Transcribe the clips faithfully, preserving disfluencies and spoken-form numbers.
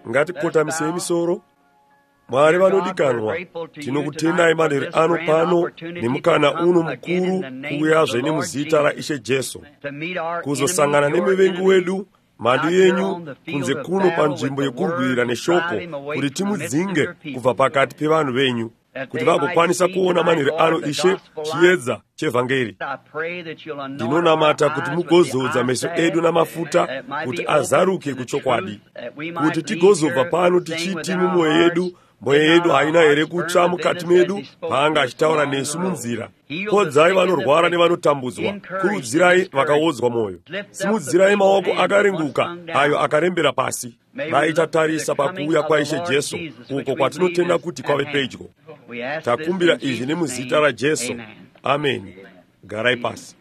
ngati kotamise misoro. Mwari vanodikanwa, tinokutendai manheru ano pano nemukana uno mukuru kuuyazve nemuzita raIshe Jesu, kuzosangana nemivengi wedu, mhando yenyu, kunze kuno panzvimbo yekurwira neshoko, kuti timudzinge kubva pakati pevanhu venyu, kuti vagokwanisa kuona manheru ano Ishe chiedza chevhangeri. Ndinonamata kuti mugozodza meso edu namafuta kuti azaruke kuchokwadi, kuti tigozobva pano tichiti mumwoyo yedu, mwoyo yedu haina here kutsva mukati medu paanga achitaura nesu munzira. Podzai vanorwara nevanotambudzwa, kurudzirai vakaodzwa mwoyo, simudzirai maoko akarenguka ayo akarembera pasi. Dai tatarisa pakuuya kwaIshe Jesu, uko kwatinotenda kuti kwave pedyo. Takumbira izvi nemuzita raJesu. Amen. Garai pasi.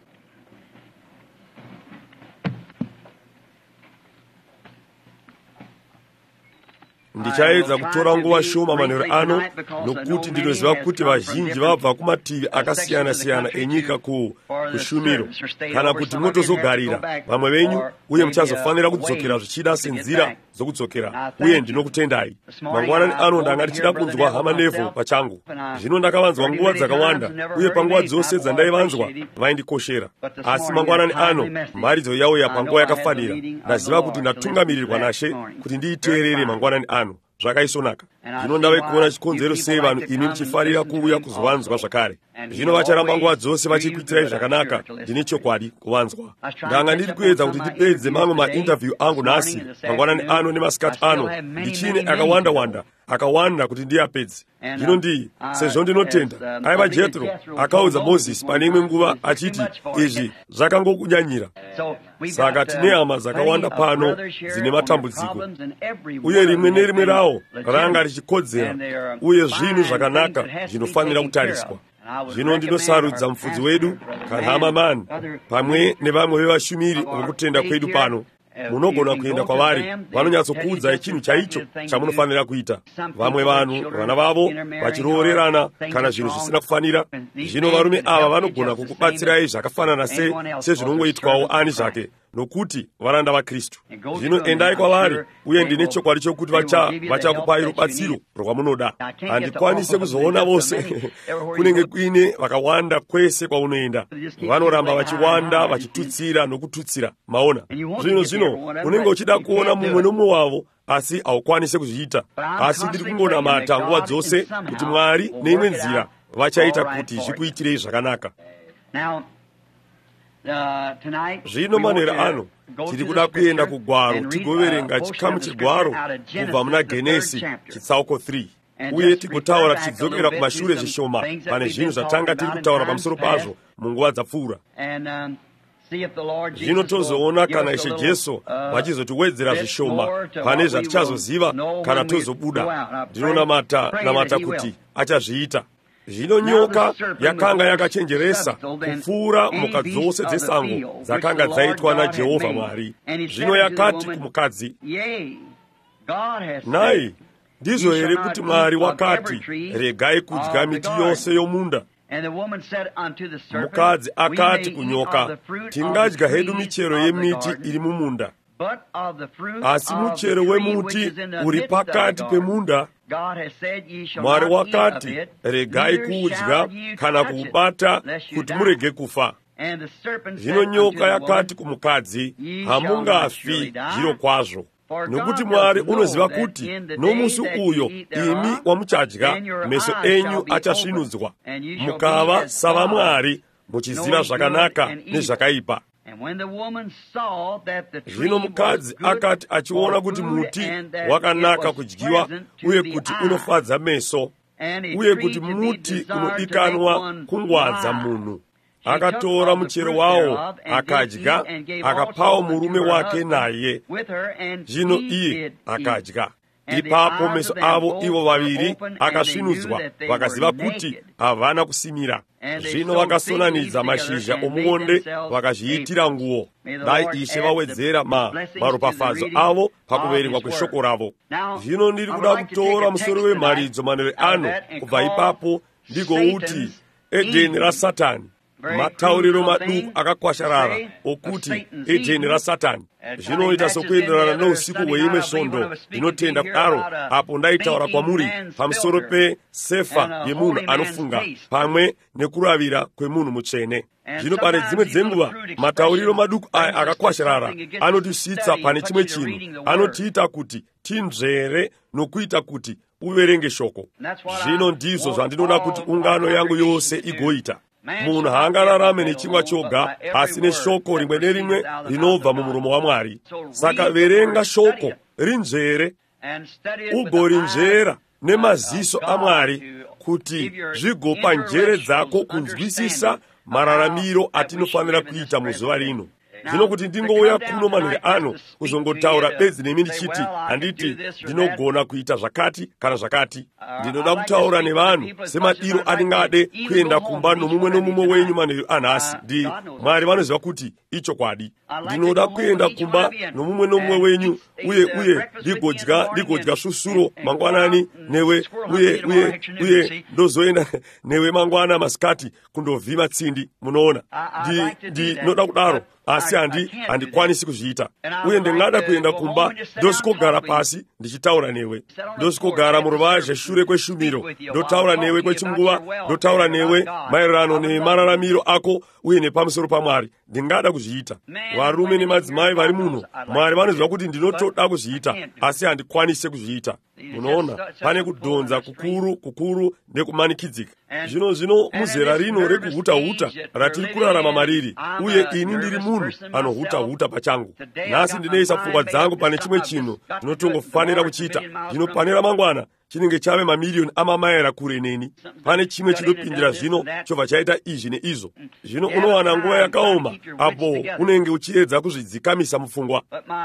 Ndichaedza kutora nguva shoma manheru ano, nokuti ndinoziva kuti vazhinji vabva kumativi akasiyana-siyana enyika ku kushumiro, kana kuti motozogarira vamwe venyu, uye muchazofanira kudzokera zvichida senzira dzokudzokera, uye ndinokutendai. Mangwanani ano ndanga ndichida kunzwa hama Neville pachangu. Zvino ndakavanzwa nguva dzakawanda, uye panguva dzose dzandaivanzwa vaindikoshera. Asi mangwanani ano mharidzo yauya panguva yakafanira. Ndaziva kuti ndatungamirirwa naShe kuti ndiiteerere mangwanani ano. Zvakaisonaka. Zvino ndave kuona chikonzero sei vanhu imi muchifarira kuuya kuzovanzwa zvakare. Zvino vacharamba nguva dzose vachikuitirai zvakanaka. Ndine chokwadi kuvanzwa. Ndanga ndiri kuedza kuti ndipedze mamwe mainterview angu nhasi, mangwanani ano nemasikati ano, ndichine akawanda-wanda, akawanda kuti ndiyapedze. Zvino ndii, sezvo ndinotenda, aiva Jethro akaudza Mozisi pane imwe nguva achiti izvi zvakangokunyanyira. Saka tine hama dzakawanda pano dzine matambudziko, uye rimwe nerimwe rawo ranga richikodzera, uye zvinhu zvakanaka zvinofanira kutariswa. Zvino ndinosarudza mufudzi wedu Kanhama Man pamwe nevamwe vevashumiri vokutenda kwedu pano. Munogona kuenda kwavari, vanonyatsokuudzai chinhu chaicho chamunofanira kuita. Vamwe vanhu, vana vavo, vachiroorerana kana zvinhu zvisina kufanira. Zvino varume ava vanogona kukubatsirai zvakafanana se sezvinongoitwawo ani zvake, nokuti varanda vaKristu. Zvino endai kwavari, uye ndine chokwadi chokuti vacha vachakupai rubatsiro rwamunoda. Handikwanise kuzoona vose kunenge kuine vakawanda kwese kwaunoenda. Vanoramba vachiwanda, vachitutsira nokututsira. Maona zvino zvino unenge uchida kuona mumwe nomumwe wavo, asi haukwanise kuzviita. Asi ndiri kungonamata nguva dzose kuti Mwari neimwe nzira vachaita kuti zvikuitirei zvakanaka. Zvino manheru ano tiri kuda kuenda kugwaro tigoverenga chikamu chegwaro kubva muna Genesi chitsauko three, uye tigotaura tichidzokera kumashure zvishoma pane zvinhu zvatanga tiri kutaura pamusoro pazvo munguva dzapfuura. Zvino tozoona kana Ishe Jesu vachizotiwedzera zvishoma pane zvatichazoziva kana tozobuda. Ndinonamata namata kuti achazviita. Zvino nyoka yakanga yakachenjeresa kupfuura mhuka dzose dzesango dzakanga dzaitwa naJehovha Mwari. Zvino yakati kumukadzi, nai, ndizvo here kuti Mwari wakati, regai kudya miti yose yomunda? Mukadzi akati kunyoka, tingadya hedu michero yemiti iri mumunda, asi muchero wemuti uri pakati pemunda Mwari wakati, regai kuudya kana kuubata kuti murege kufa. Zvino nyoka yakati kumukadzi, hamungafi zviro kwazvo, nokuti Mwari unoziva kuti nomusi uyo imi wamuchadya, meso enyu achasvinudzwa, mukava savamwari, muchiziva zvakanaka nezvakaipa. Zvino mukadzi akati achiona kuti muti wakanaka kudyiwa, uye kuti unofadza meso, uye kuti muti unodikanwa kungwadza munhu, akatora muchero wawo akadya, akapawo murume wake naye. Zvino iye akadya. Ipapo meso avo ivo vaviri akasvinudzwa, vakaziva kuti havana kusimira. Zvino vakasonanidza mashizha omuonde vakazviitira nguo. Dai Ishe vawedzera ma maropafadzo avo pakuverengwa kweshoko ravo. Zvino ndiri kuda kutora musoro wemharidzo manheru ano kubva ipapo ndigouti Edeni raSatani. matauriro maduku akakwasharara okuti edheni rasatani. Zvinoita sokuenderana nousiku hweimwe svondo inotenda kudaro, apo ndaitaura kwamuri pamusoro pesefa yemunhu anofunga pamwe nekuravira kwemunhu mutsvene. Zvino pane dzimwe dzenguva matauriro maduku aya akakwasharara anotisvitsa pane chimwe chinhu, anotiita kuti tinzvere nokuita kuti uverenge shoko. Zvino ndizvo zvandinoda kuti ungano yangu yose igoita. Munhu haangararame nechingwa choga, asi neshoko rimwe nerimwe rinobva mumuromo waMwari. Saka verenga shoko, rinzvere, ugorinzvera nemaziso aMwari kuti zvigopa njere dzako kunzwisisa mararamiro atinofanira kuita muzuva rino. Zvino kuti ndingouya kuno manhere ano kuzongotaura bedzi nemi ndichiti handiti ndinogona kuita zvakati kana zvakati. Ndinoda kutaura nevanhu semadiro andingade kuenda kumba nomumwe nomumwe wenyu manheru anhasi. Ndi Mwari vanoziva kuti ichokwadi. Ndinoda kuenda kumba nomumwe nomumwe wenyu uye uye ndigodya ndigodya susuro mangwanani newe uye uye uye ndozoenda newe mangwana masikati kundovhima tsindi. Munoona, ndi ndinoda kudaro, asi handi handikwanisi kuzviita. Uye ndingada kuenda kumba ndosikogara pasi ndichitaura newe, ndosikogara muruvazhe shure kweshumiro, ndotaura newe kwechinguva, ndotaura newe maererano nemararamiro ako uye nepamusoro paMwari. Ndingada kuzviita. Varume nemadzimai vari muno, Mwari vanoziva kuti ndinotoda kuzviita, asi handikwanisi kuzviita. Munoona, pane kudhonza kukuru kukuru nekumanikidzika. Zvino zvino muzera rino rekuhuta-huta ratiri kurarama mariri, uye ini ndiri munhu anohuta-huta pachangu. Nhasi ndinoisa pfungwa dzangu pane chimwe chinhu ndinotongofanira kuchita. Ndinofanira mangwana chinenge chave mamiriyoni amamaira kure neni. Pane chimwe chinopindira zvino chobva chaita izvi neizvo. Zvino unowana nguva yakaoma apo unenge uchiedza kuzvidzikamisa mupfungwa.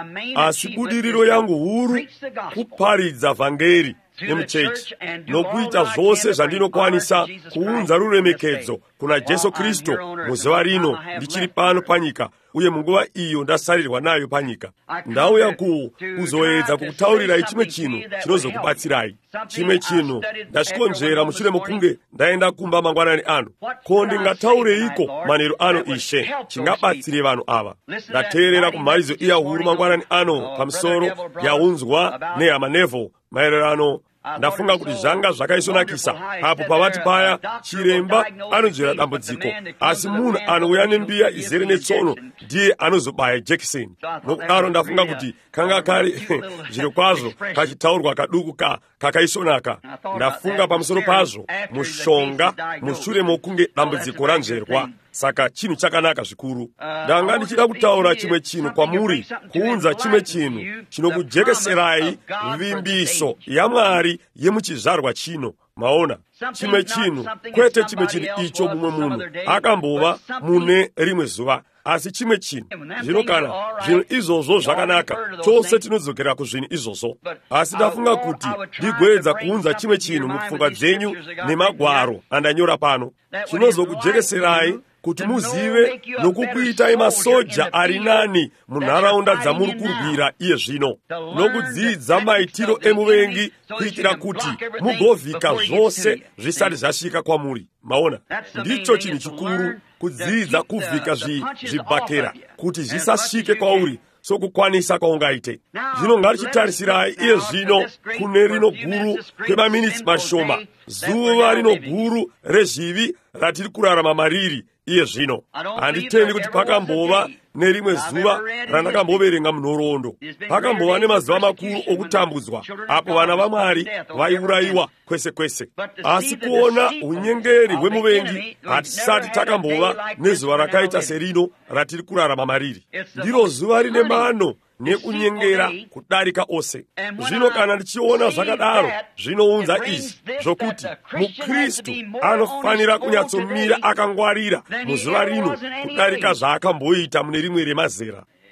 Asi budiriro yangu huru kuparidza vhangeri nemuchechi nokuita zvose zvandinokwanisa kuunza ruremekedzo kuna Jesu Kristu muzuva rino ndichiri pano panyika, uye munguva iyo ndasarirwa nayo panyika. Ndauya ku kuzoedza kukutaurirai chimwe chinhu chinozokubatsirai. Chimwe chinhu ndasvikonzvera mushure mokunge ndaenda kumba mangwanani ano. Ko ndingataureiko manheru ano Ishe chingabatsire vanhu ava? Ndateerera kumharidzo iya huru mangwanani ano pamusoro yaunzwa nehama Neville maererano. Ndafunga kuti zvanga zvakaisonakisa apo pavati paya chiremba anonzvera dambudziko, asi munhu anouya nembiya izere netsono ndiye anozobaya jekiseni. Nokudaro ndafunga kuti kanga kari zviro kwazvo kachitaurwa kaduku ka kakaisonaka. Ndafunga pamusoro pazvo mushonga mushure mokunge dambudziko ranzverwa. Saka chinhu chakanaka zvikuru. Ndanga ndichida kutaura chimwe chinhu kwamuri, kuunza chimwe chinhu chinokujekeserai vimbiso yaMwari yemuchizvarwa chino. Maona, chimwe chinhu, kwete chimwe chinhu icho mumwe munhu akambova mune rimwe zuva, asi chimwe chinhu. Zvino kana zvinhu izvozvo zvakanaka, chose tinodzokera kuzvinhu izvozvo. Asi ndafunga kuti ndigoedza kuunza chimwe chinhu mupfungwa dzenyu nemagwaro andanyora pano, chinozokujekeserai kuti muzive nokukuitai masoja ari nani munharaunda dzamuri kurwira iye zvino, nokudzidza maitiro emuvengi kuitira kuti mugovhika zvose zvisati zvasvika kwamuri. Maona, ndicho chinhu chikuru, kudzidza kuvhika zvibhakera kuti zvisasvike kwauri sokukwanisa kwaungaite. Zvino ngatichitarisirai iye zvino kune rino guru kwemaminitsi mashoma, zuva rino guru rezvivi ratiri kurarama mariri iye zvino. Handitendi kuti pakambova nerimwe zuva randakamboverenga munhoroondo. Pakambova nemazuva makuru okutambudzwa apo vana vaMwari vaiurayiwa kwese kwese. Asi kuona unyengeri hwemuvengi hatisati takambova nezuva rakaita serino ratiri kurarama mariri. Ndiro zuva rine mano nekunyengera kudarika ose. Zvino kana ndichiona zvakadaro, zvinounza izvi zvokuti muKristu anofanira kunyatsomira akangwarira muzuva rino kudarika zvaakamboita mune rimwe remazera.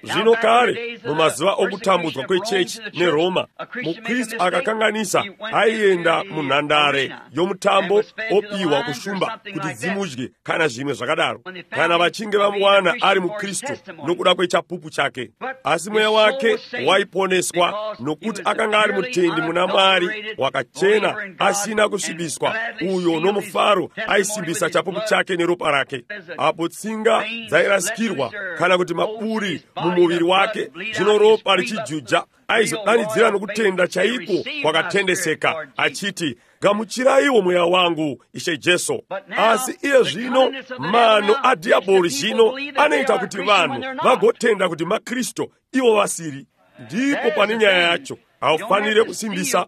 Zvino kare mumazuva okutambudzwa kwechechi neRoma, muKristu akakanganisa aienda munhandare yomutambo opiwa kushumba kuti dzimudye kana zvimwe zvakadaro, kana vachinge vamuwana ari muKristu nokuda kwechapupu chake. Asi mweya wake waiponeswa nokuti akanga ari mutendi muna Mwari wakachena, asina kusvibiswa, uyo nomufaro aisimbisa chapupu chake neropa rake. Apo tsinga dzairasikirwa kana kuti maburi mumuviri wake, zvino ropa richijuja, aizodanidzira nokutenda chaiko kwakatendeseka achiti, gamuchiraiwo mweya wangu Ishe Jesu. Asi iye zvino mano adhiabhori zvino anoita kuti vanhu vagotenda kuti maKristu ivo vasiri. Ndipo pane nyaya yacho haufanire kusimbisa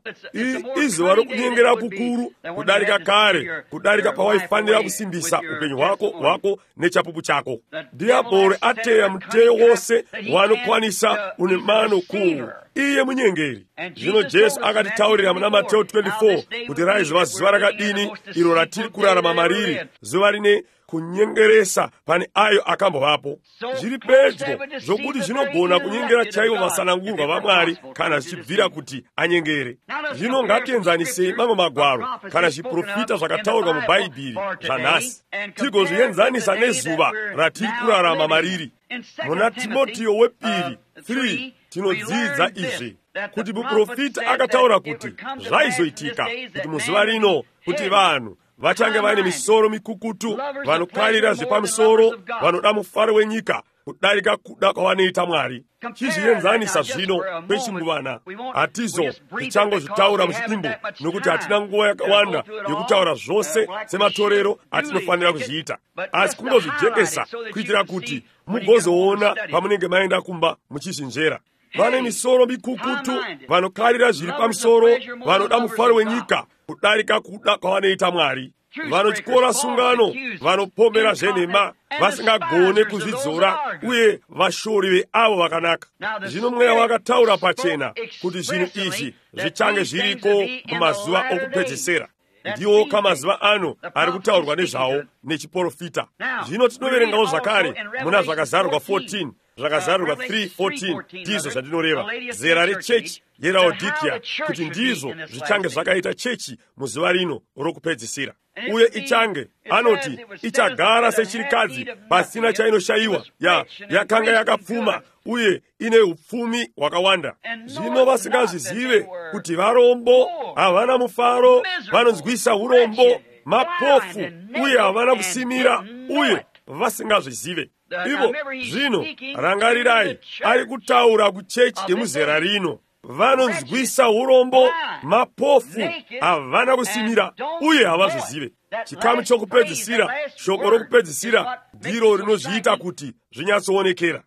izuva rokunyengera kukuru kudarika kare, kudarika pawaifanira kusimbisa upenyu hwako hwako nechapupu chako. Dhiabhori ateya muteo wose wanokwanisa une mano kuu, iye munyengeri. Zvino Jesu akatitaurira muna Mateo twenty-four kuti raiziva zuva rakadini iro ratiri kurarama mariri, zuva rine kunyengeresa pane ayo akambovapo. Zviri pedyo zvokuti zvinogona kunyengera chaivo vasanangurwa vaMwari kana zvichibvira kuti anyengere. Zvino ngatienzanisei mamwe magwaro kana zviprofita zvakataurwa mubhaibheri zvanhasi, tigozvienzanisa nezuva ratiri kurarama mariri. Muna Timoteyo wepiri three tinodzidza izvi kuti muprofita akataura kuti zvaizoitika kuti muzuva rino kuti vanhu vachange vaine misoro mikukutu, vanokarira zvepamusoro, vanoda mufaro wenyika kudarika kuda kwavanoita Mwari. Chizvienzanisa zvino kwechinguvana. Hatizo tichangozvitaura muchidimbu nokuti hatina nguva yakawanda yokutaura zvose sematorero atinofanira kuzviita, asi kungozvijekesa kuitira kuti mugozoona pamunenge maenda kumba muchizvinjera. Vane misoro mikukutu, vanokarira zviri pamusoro, vanoda mufaro wenyika kudarika kuda kwavanoita Mwari. Vanotyora sungano, vanopomera zvenhema, vasingagone kuzvidzora, uye vashori veavo vakanaka. Zvino mweya wakataura pachena kuti zvinhu izvi zvichange zviriko mumazuva okupedzisira. Ndiwo kamazuva ano ari kutaurwa nezvawo nechiprofita. Zvino tinoverengawo zvakare muna zvakazarurwa fourteen, zvakazarurwa three fourteen, ndizvo zvandinoreva zera rechechi yeLaodhikea, kuti ndizvo zvichange zvakaita chechi muzuva rino rokupedzisira. Uye ichange, anoti, ichagara sechirikadzi pasina chainoshayiwa, ya yakanga yakapfuma uye ine upfumi wakawanda. Zvino vasingazvizive kuti varombo, havana mufaro, vanonzwisa urombo, mapofu uye havana kusimira, uye vasingazvizive. Ivo zvino rangarirai, ari kutaura kuchechi yemuzera rino. Vanonzwisa urombo, mapofu, havana kusimira, uye havazvizive. Chikamu chokupedzisira, shoko rokupedzisira, ndiro rinozviita kuti zvinyatsoonekera.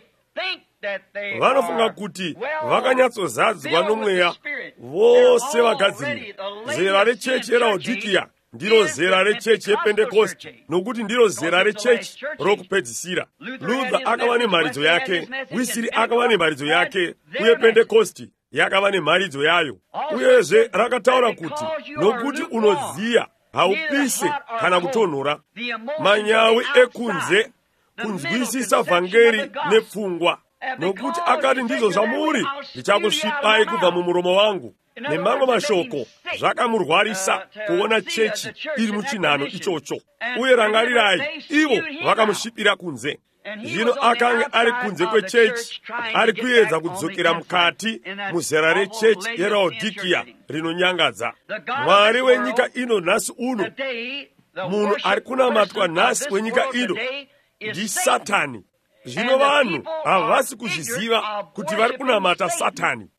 Vanofunga kuti vakanyatsozadzwa nomweya, vose vagadzirira. Zera rechechi yeLaodhikea ndiro zera rechechi yePentekosti, nokuti ndiro zera rechechi rokupedzisira. Luther akava nemharidzo yake, Wisiri akava nemharidzo yake, uye Pentekosti yakava nemharidzo yayo. Uyezve rakataura kuti nokuti unodziya haupise kana kutonhora, manyawi ekunze, kunzwisisa vhangeri nepfungwa. Nokuti akati ndizvo zvamuri, ndichakusvipai kubva mumuromo wangu. Nemamwe mashoko zvakamurwarisa kuona chechi iri muchinhano ichocho. Uye rangarirai, ivo vakamusvipira kunze. Zvino akanga ari kunze kwechechi, ari kuedza kudzokera mukati muzera rechechi yeLaodhikea rinonyangadza. Mwari wenyika ino nhasi uno, munhu ari kunamatwa nhasi wenyika ino, ndiSatani. Zvino vanhu havasi kuzviziva kuti vari kunamata Satani,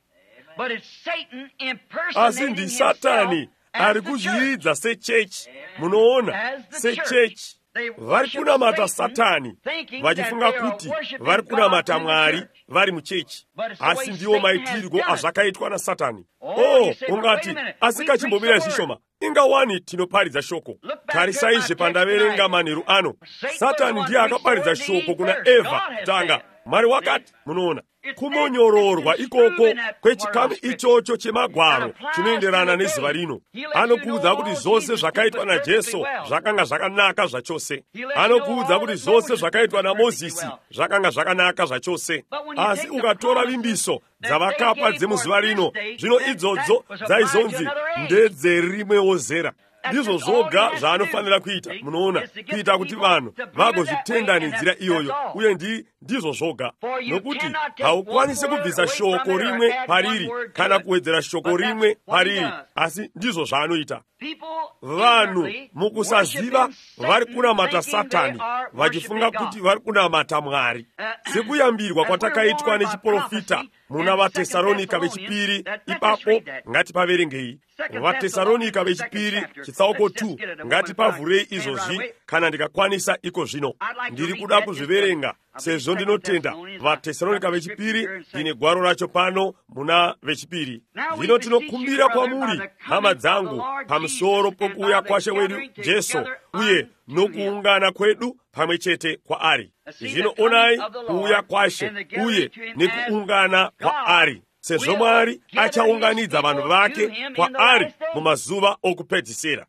asi ndiSatani ari kuzviidza sechechi. Munoona, sechechi vari kunamata Satani, vachifunga kuti vari kunamata Mwari vari muchechi, asi ndiwo maitirwo azvakaitwa naSatani. Oh, ungati, asi kachimbomira zvishoma, ingawani tinoparidza shoko. Tarisaizve pandaverenga manheru ano, Satani ndiye akaparidza shoko kuna Evha tanga. mwari wakati munoona kumonyororwa ikoko kwechikamu ichocho chemagwaro chinoenderana nezuva rino. Anokuudza kuti zvose zvakaitwa naJesu zvakanga zvakanaka zvachose. Anokuudza kuti zvose zvakaitwa naMozisi zvakanga zvakanaka zvachose. Asi ukatora vimbiso dzavakapa dzemuzuva rino, zvino idzodzo dzaizonzi ndedzerimwewo zera. Ndizvo zvoga zvaanofanira kuita, munoona, kuita kuti vanhu vagozvitenda nenzira iyoyo, uye ndi ndizvo zvoga. Nokuti haukwanisi kubvisa shoko rimwe pariri kana kuwedzera shoko rimwe pariri, asi ndizvo zvaanoita. Vanhu mukusaziva vari kunamata Satani, vachifunga kuti vari kunamata Mwari. Sekuyambirwa kwatakaitwa nechiprofita muna vaTesaronika vechipiri, ipapo ngatipaverengei. vaTesaronika vechipiri chitsauko two, ngatipavhurei izvozvi kana ndikakwanisa iko zvino. Ndiri kuda kuzviverenga sezvo ndinotenda vaTesaronika vechipiri ndine gwaro racho pano muna vechipiri. Zvino tinokumbira kwamuri, hama dzangu, pamusoro pokuuya kwashe wedu Jesu uye nokuungana kwedu pamwe chete kwaari. Zvino onai kuuya kwashe uye nekuungana kwaari, sezvo Mwari achaunganidza vanhu vake kwaari mumazuva okupedzisira.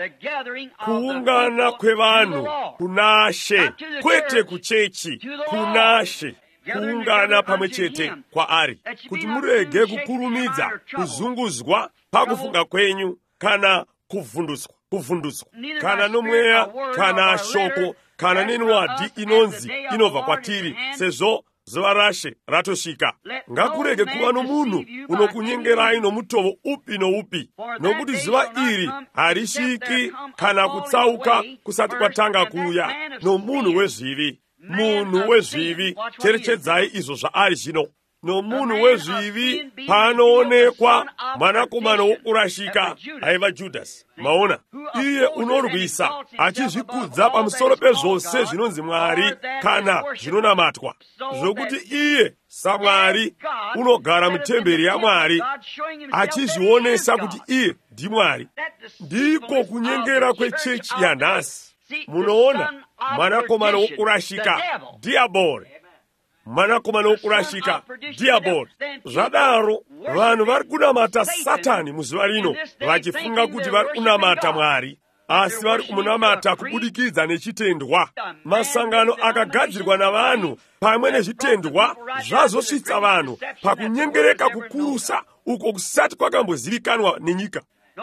Kuungana kwevanhu kunashe, kwete kuchechi, kunashe. Kuungana pamwe chete kwaari, kuti murege kukurumidza kuzunguzwa pakufunga kwenyu kana kuvhundutswa kuvhundutswa kana nomweya kana shoko kana nenwadi inonzi inobva kwatiri, sezvo zuva rashe ratosvika. Ngakurege kuva nomunhu unokunyengerai nomutovo upi noupi, nokuti zuva iri harisviki kana kutsauka kusati kwatanga kuuya nomunhu wezvivi. Munhu wezvivi, cherechedzai izvo zvaari zvino. Nomunhu wezvivi panoonekwa mwanakomana wokurashika, aiva Judhasi. Maona, iye unorwisa achizvikudza pamusoro pezvose zvinonzi Mwari kana zvinonamatwa, zvokuti iye saMwari unogara mutemberi yaMwari achizvionesa kuti iye ndiMwari. Ndiko kunyengera kwechechi yanhasi. Munoona, mwanakomana wokurashika, diaboli. Mwanakomana wokurashika, diaboli. Zvadaro vanhu vari kunamata Satani muzuva rino vachifunga kuti vari kunamata Mwari, asi vari kumunamata kubudikidza nechitendwa. Masangano akagadzirwa navanhu pamwe nezvitendwa zvazosvitsa vanhu pakunyengereka kukurusa uko kusati kwakambozivikanwa nenyika.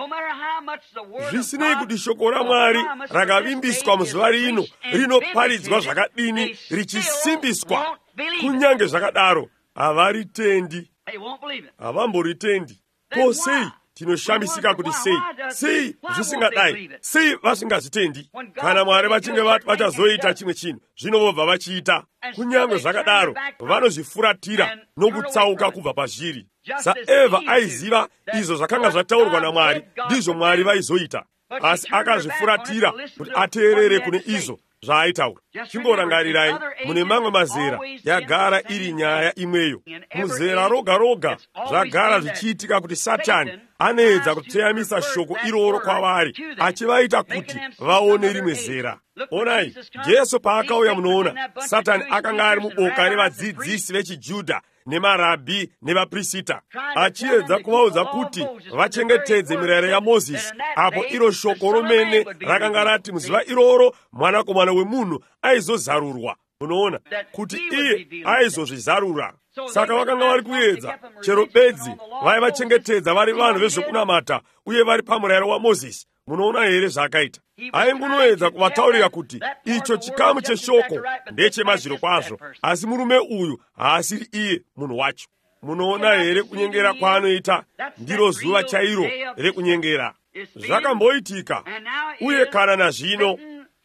Zvisinei kuti shoko raMwari rakavimbiswa muzuva rino rinoparidzwa zvakadini richisimbiswa, kunyange zvakadaro havaritendi, havamboritendi. Ko, sei tinoshamisika kuti sei sei zvisingadai, sei vasingazvitendi? Kana Mwari vachinge vati vachazoita chimwe chinhu, zvino vobva vachiita. Kunyange zvakadaro vanozvifuratira nokutsauka kubva pazviri. SaEvha aiziva izvo zvakanga zvataurwa naMwari, ndizvo Mwari vaizoita, asi akazvifuratira kuti ateerere kune izvo zvaaitaura. Chingorangarirai, mune mamwe mazera yagara iri nyaya imweyo. Muzera roga roga zvagara zvichiitika kuti Satani anoedza kutseyamisa shoko iroro kwavari, achivaita kuti vaone rimwe zera. Onai, Jesu paakauya, munoona, Satani akanga ari muboka revadzidzisi vechiJudha nemarabhi nevaprista, achiedza kuvaudza kuti vachengetedze mirayiro yaMozisi, apo iro shoko romene rakanga rati muzuva iroro mwanakomana wemunhu aizozarurwa. Unoona kuti iye aizozvizarura. Saka vakanga vari kuedza, chero bedzi vaivachengetedza vari vanhu vezvokunamata uye vari pamurayiro waMozisi. Munoona here zvaakaita? Aingunoedza kuvataurira kuti icho chikamu cheshoko ndechemazviro kwazvo, asi murume uyu haasiri iye munhu wacho. Munoona here kunyengera kwaanoita? Ndiro zuva chairo rekunyengera. Zvakamboitika, uye kana nazvino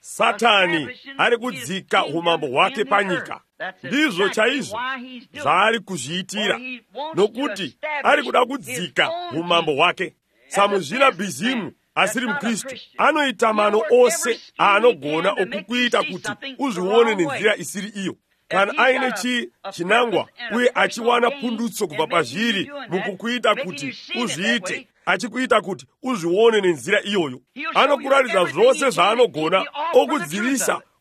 Satani ari kudzika umambo hwake panyika. Ndizvo chaizvo zvaari kuzviitira, nokuti ari kuda kudzika umambo hwake. Samuzvina Bhizimu asiri muKristu anoita mano ose aanogona okukuita kuti uzvione nenzira isiri iyo. Kana aine chi chinangwa uye achiwana pundutso kubva pazviri mukukuita kuti uzviite, achikuita kuti uzvione nenzira iyoyo, anokuratidza zvose zvaanogona okudzivisa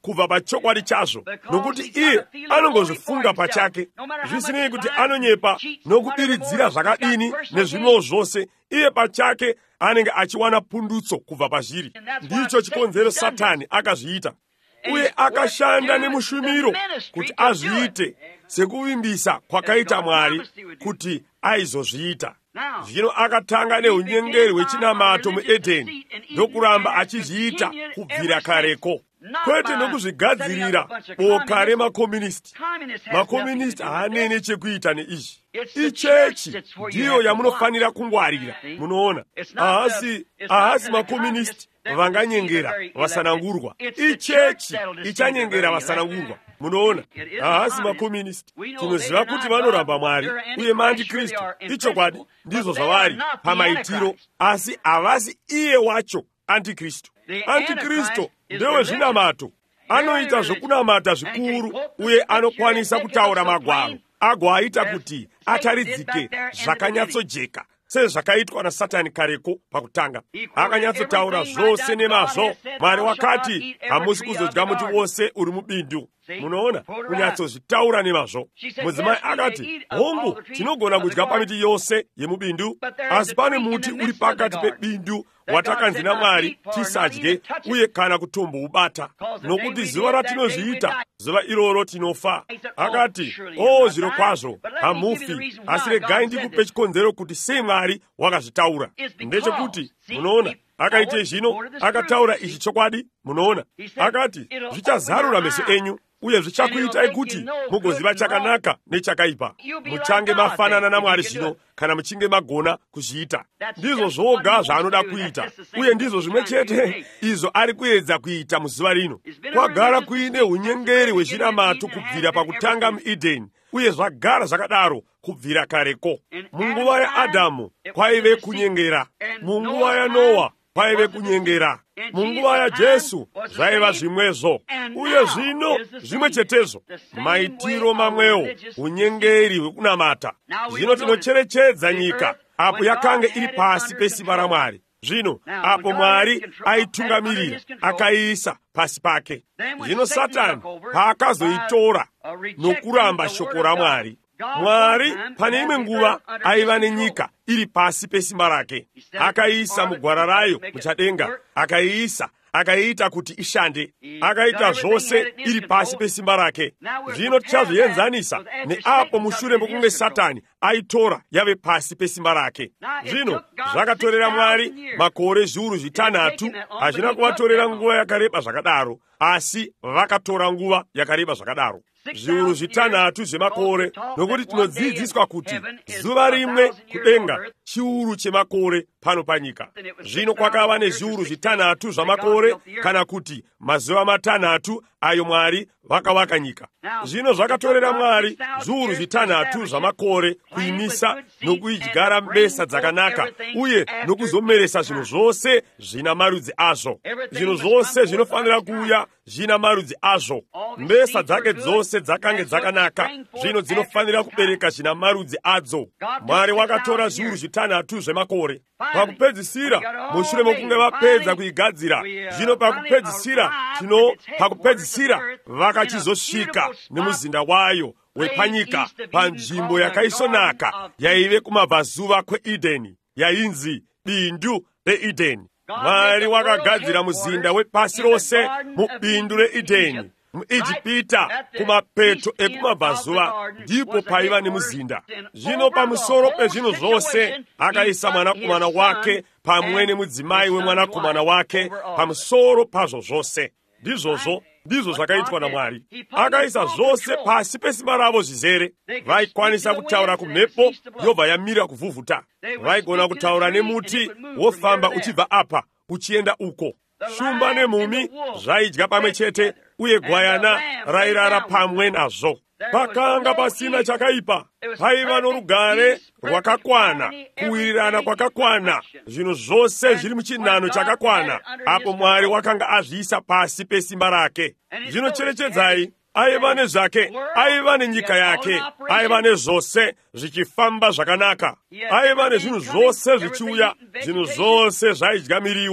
kubva pachokwadi chazo, nokuti iye anongozifunga pachake. Zvisinei kuti anonyepa nokudiridzira zvakadini nezvimwewo zvose, iye pachake anenge achiwana pundutso kubva pazviri. Ndicho chikonzero Satani akazviita, uye akashanda nemushumiro kuti azviite sekuvimbisa kwakaita Mwari kuti aizozviita. Zvino akatanga neunyengeri hwechinamato muEdheni, ndokuramba achizviita kubvira kareko, kwete nokuzvigadzirira boka remakomunisti. Makomunisti haanene chekuita neizvi. Ichechi ndiyo yamunofanira kungwarira. Munoona, ahasi ahasi makomunisti vanganyengera vasanangurwa. Ichechi ichanyengera vasanangurwa. Munoona, ahasi makomunisti. Tinoziva kuti vanoramba Mwari uye maandikristu, ichokwadi, ndizvo zvavari pamaitiro, asi havasi iye wacho antikristu. Antikristu ndewe zvinamato, anoita zvokunamata zvikuru uye anokwanisa kutaura magwaro agoaita kuti ataridzike zvakanyatsojeka, sezvakaitwa naSatani kareko pakutanga. Akanyatsotaura zvose nemazvo. Mwari wakati hamusi kuzodya muti wose uri mubindu. Munoona, kunyatsozvitaura nemazvo. Mudzimai akati, hongu, tinogona kudya pamiti yose yemubindu, asi pane muti uri pakati pebindu watakanzi naMwari tisadye uye kana kutomboubata, nokuti zuva ratinozviita zuva iroro tinofa. Akati, o zviro kwazvo hamufi, asi regai ndikupe chikonzero kuti sei Mwari wakazvitaura. Ndechekuti, munoona, akaite zvino, akataura ichi chokwadi. Munoona, akati, zvichazarura meso enyu uye zvichakuitai kuti mugoziva chakanaka nechakaipa. Muchange mafanana naMwari zvino kana muchinge magona kuzviita. Ndizvo zvoga zvaanoda kuita, uye ndizvo zvimwe chete izvo ari kuedza kuita muzuva rino. Kwagara kuine unyengeri hwezvinamato kubvira pakutanga muEdheni, uye zvagara zvakadaro kubvira kareko. Munguva yaAdhamu kwaive kunyengera, munguva yaNoa kwaive kunyengera, munguva yaJesu zvaiva zvimwezvo, uye zvino zvimwe chetezvo, maitiro mamwewo, unyengeri hwekunamata. Zvino tinocherechedza nyika apo yakanga iri pasi pesimba raMwari. Zvino apo Mwari aitungamirira akaiisa pasi pake. Zvino Satani paakazoitora nokuramba shoko raMwari, Mwari pane imwe nguva aiva nenyika iri pasi pesimba rake. Akaiisa mugwara rayo muchadenga, akaiisa akaiita kuti ishande, akaita zvose iri pasi pesimba rake. Zvino tichazvienzanisa neapo mushure mokunge Satani aitora yave pasi pesimba rake. Zvino zvakatorera Mwari makore zviuru zvitanhatu, hazvina kuvatorera nguva yakareba zvakadaro, asi vakatora nguva yakareba zvakadaro, zviuru zvitanhatu zvemakore, nokuti tinodzidziswa kuti zuva rimwe kudenga chiuru chemakore pano panyika. Zvino kwakava nezviuru zvitanhatu zvamakore, kana kuti mazuva matanhatu ayo Mwari vakavaka nyika. Zvino zvakatorera Mwari zviuru zvitanhatu zvamakore kuimisa nokuidyara mbesa dzakanaka, uye nokuzomeresa zvinhu zvose zvina marudzi azvo. Zvinhu zvose zvinofanira kuuya zvina marudzi azvo. Mbesa dzake dzose dzakange dzakanaka, zvino dzinofanira kubereka zvina marudzi adzo. Mwari wakatora zviuru zvitanhatu zvemakore. Pakupedzisira, mushure mokunge vapedza kuigadzira, zvino pakupedzisira, tino pakupedzisira vakachizosvika nemuzinda wayo wepanyika panzvimbo yakaisonaka yaive kumabvazuva kweEdheni, yainzi bindu reEdheni. Mwari wakagadzira muzinda wepasi rose mubindu reEdheni. MuIjipita kumapeto ekumabvazuva ndipo paiva nemuzinda. Zvino pamusoro pezvinhu zvose akaisa mwanakomana wake pamwe nemudzimai wemwanakomana wake pamusoro pazvo zvose. Ndizvozvo ndizvo zvakaitwa naMwari. Akaisa zvose pasi pesimba ravo zvizere. Vaikwanisa kutaura kumhepo yobva yamira kuvhuvhuta. Vaigona kutaura nemuti wofamba uchibva apa uchienda uko. Shumba nemhumhi zvaidya pamwe chete, uye gwayana rairara pamwe nazvo. Pakanga pasina chakaipa, paiva norugare rwakakwana, kuwirirana kwakakwana, zvinhu zvose zviri muchinhano chakakwana, apo Mwari wakanga azviisa pasi pesimba rake. Zvinocherechedzai, aiva nezvake, aiva nenyika yake, aiva nezvose zvichifamba zvakanaka, aiva nezvinhu zvose zvichiuya, zvinhu zvose zvaidya miriwo.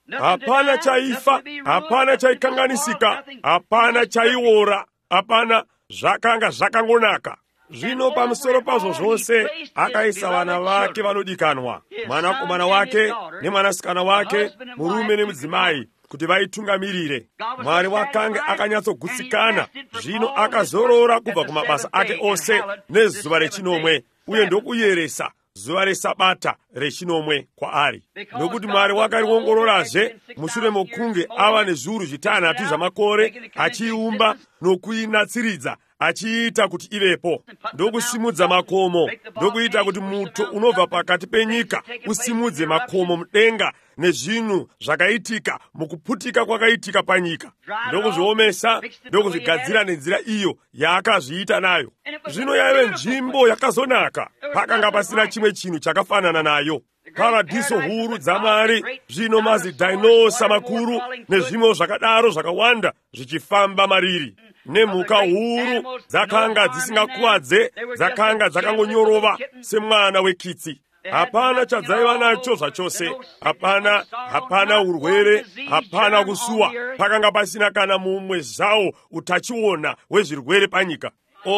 hapana chaifa, hapana chaikanganisika, hapana chaiora, hapana zvakanga zvakangonaka. Zvino pamusoro pazvo zvose akaisa vana vake vanodikanwa, mwanakomana wake nemwanasikana wake, murume nemudzimai, kuti vaitungamirire. Mwari wakanga akanyatsogutsikana, zvino akazorora kubva kumabasa ake ose nezuva rechinomwe, uye ndokuyeresa zuva resabata rechinomwe kwaari. Nokuti Mwari wakariongororazve mushure mokunge ava nezviuru zvitanhatu zvamakore, achiiumba nokuinatsiridza, achiita kuti ivepo, ndokusimudza makomo, ndokuita kuti muto unobva pakati penyika usimudze makomo mudenga nezvinhu zvakaitika mukuputika kwakaitika panyika, ndokuzviomesa, ndokuzvigadzira nenzira iyo yaakazviita nayo. Zvino yaive nzvimbo yakazonaka, pakanga pasina chimwe chinhu chakafanana nayo. Paradhiso huru dzaMwari, zvino mazidhainosa makuru nezvimwe zvakadaro zvakawanda zvichifamba mariri, nemhuka huru dzakanga dzisingakuwadze, dzakanga dzakangonyorova semwana wekitsi. Hapana chadzaiva nacho zvachose, hapana, hapana urwere, hapana kusuwa, pakanga pasina kana mumwe zvawo utachiona hwezvirwere panyika.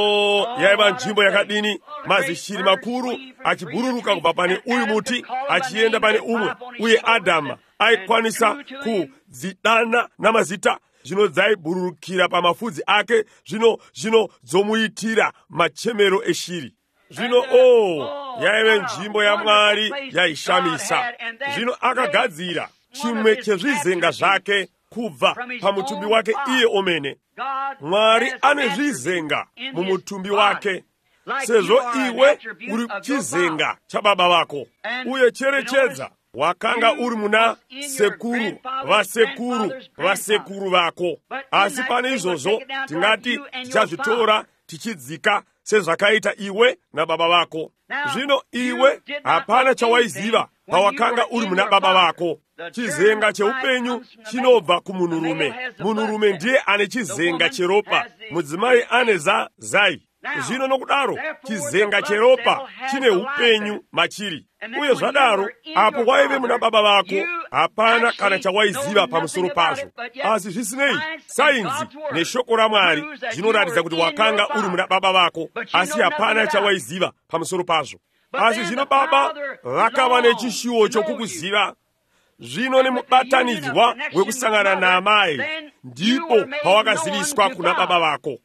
O, yaiva nzvimbo yakadini! Mazishiri makuru achibhururuka kubva pane uyu muti achienda pane umwe, uye Adhama aikwanisa kudzidana namazita. Zvino dzaibhururukira pamafudzi ake, zvino zvino dzomuitira machemero eshiri. Zvino o, yaive nzvimbo yaMwari yaishamisa. Zvino akagadzira chimwe chezvizenga zvake kubva pamutumbi wake iye omene. Mwari ane zvizenga mumutumbi wake, sezvo iwe uri chizenga chababa vako, uye cherechedza wakanga uri muna sekuru vasekuru vasekuru vako. Asi pane izvozvo tingati tichazvitora tichidzika sezvakaita iwe nababa vako. Zvino iwe hapana chawaiziva pawakanga uri muna baba vako. Chizenga cheupenyu chinobva kumunhurume. Munhurume ndiye ane chizenga cheropa, mudzimai ane za zai. Zvino nokudaro chizenga cheropa chine upenyu machiri. Uye zvadaro, apo waive muna baba vako, hapana kana chawaiziva pamusoro pazvo. Asi zvisinei, sainzi neshoko raMwari zvinoratidza kuti wakanga uri muna baba vako, asi hapana chawaiziva pamusoro pazvo. Asi zvino baba vakava nechishuwo chokukuziva. Zvino nemubatanidzwa wekusangana naamai, ndipo pawakaziviswa kuna baba vako.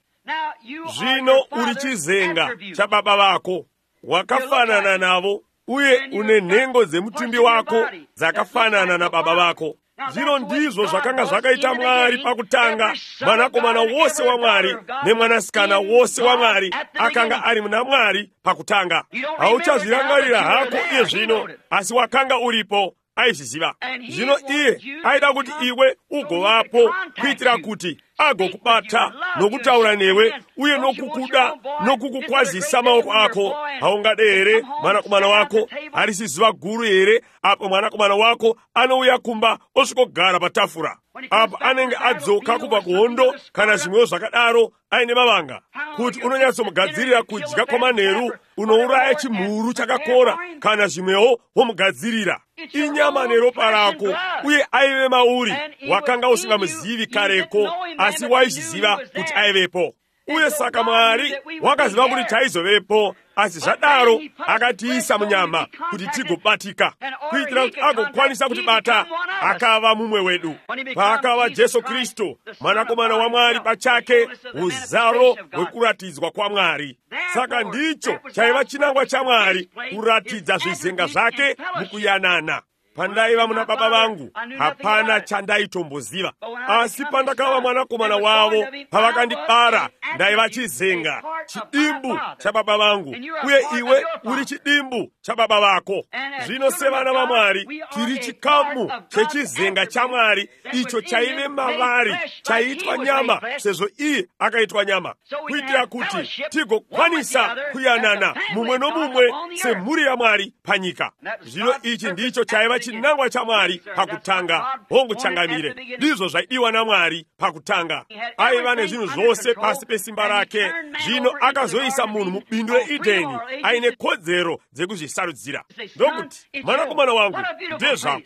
Zvino uri chizenga chababa vako, wakafanana navo, uye une nhengo dzemutumbi wako dzakafanana nababa vako. Zvino ndizvo zvakanga zvakaita Mwari pakutanga. Mwanakomana wose waMwari nemwanasikana wose waMwari akanga ari muna Mwari pakutanga. Hauchazvirangarira hako iye zvino, asi wakanga uripo, aizviziva. Zvino iye aida kuti iwe ugovapo, kuitira kuti agokubata nokutaura newe, uye nokukuda nokukukwazisa maoko ako. Haungade here mwanakomana wako harisi zuva guru here, apo mwanakomana wako anouya kumba osvikogara patafura, apo anenge adzoka kubva kuhondo kana zvimwewo zvakadaro aine mavanga, kuti unonyatsomugadzirira kudya kwamanheru, unouraya chimhuru chakakora kana zvimwewo womugadzirira. Inyama neropa rako, uye aive mauri, wakanga usingamuzivi kareko, asi waizviziva kuti aivepo. Uye saka Mwari wakaziva kuti taizovepo, asi zvadaro akatiisa munyama kuti tigobatika, kuitira kuti agokwanisa kutibata, akava mumwe wedu. Paakava Jesu Kristu, mwanakomana waMwari pachake, uzaro hwekuratidzwa kwaMwari. Saka ndicho chaiva chinangwa chaMwari, kuratidza zvizenga zvake mukuyanana. Pandaiva muna baba vangu, hapana chandaitombosiva. Asi pandakava mwanakomana wavo, pavakandibara, ndaiva chizenga, chidimbu chababa vangu, uye iwe uri chidimbu chababa vako. Zvino sevana vaMwari, tiri chikamu chechizenga chaMwari, icho chaive mavari, chaiitwa nyama, sezvo iye akaitwa nyama, kuitira kuti tigokwanisa kuyanana mumwe nomumwe semhuri yaMwari panyika. Zvino ichi ndicho chaiva chinangwa chaMwari pakutanga. Hongu changamire, ndizvo zvaidiwa naMwari pakutanga. Aiva nezvinhu zvose pasi pesimba rake. Zvino akazoisa munhu mubindu reEdheni aine kodzero dzekuzvisarudzira. Ndokuti, mwanakomana wangu, ndezvako.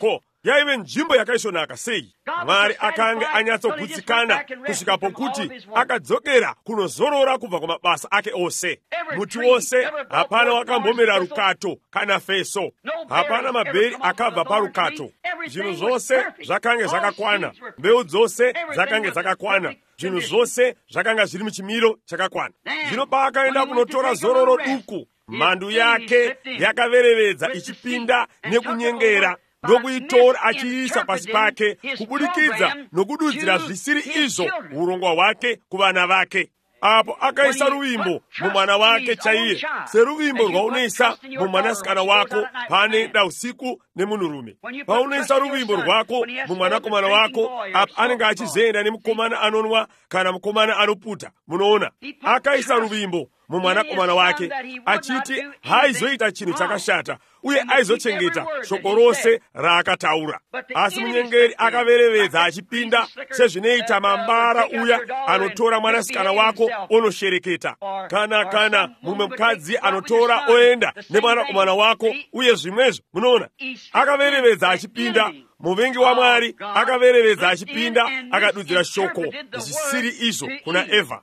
yaive nzvimbo yakaisvonaka sei. Mwari akange anyatsogutsikana kusvika pokuti akadzokera kunozorora kubva kumabasa ake ose. Muti wose hapana wakambomera rukato kana feso, hapana mabheri akabva parukato. Zvinhu zvose zvakange zvakakwana, mbeu dzose dzakange dzakakwana, zvinhu zvose zvakanga zviri muchimiro chakakwana. Zvino paakaenda kunotora zororo duku, mhandu yake yakaverevedza ichipinda nekunyengera ndokuitora achiisa pasi pake kubudikidza nokududzira zvisiri izvo urongwa hwake kuvana vake. Apo akaisa ruvimbo mumwana wake chaiye, seruvimbo rwaunoisa mumwanasikana wako paanoenda usiku nemunhurume. Paunoisa ruvimbo rwako mumwanakomana wako, apo anenge achizoenda nemukomana anonwa kana mukomana anoputa. Munoona, akaisa ruvimbo mumwanakomana wake achiti haizoita chinhu chakashata uye aizochengeta shoko rose raakataura. Asi munyengeri akaverevedza achipinda, sezvinoita mambara uya anotora mwanasikana wako onoshereketa, kana kana mumwe mukadzi anotora oenda nemwanakomana wako uye zvimwezvo. Munoona, akaverevedza achipinda. Muvengi wa Mwari akaverevedza achipinda akadudzira shoko zvisiri izvo kuna Evha.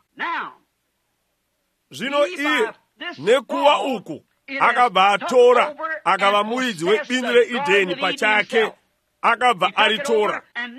Zvino iye nekuwa uku akabva atora akava muridzi webindu reEdheni pachake, akabva aritora.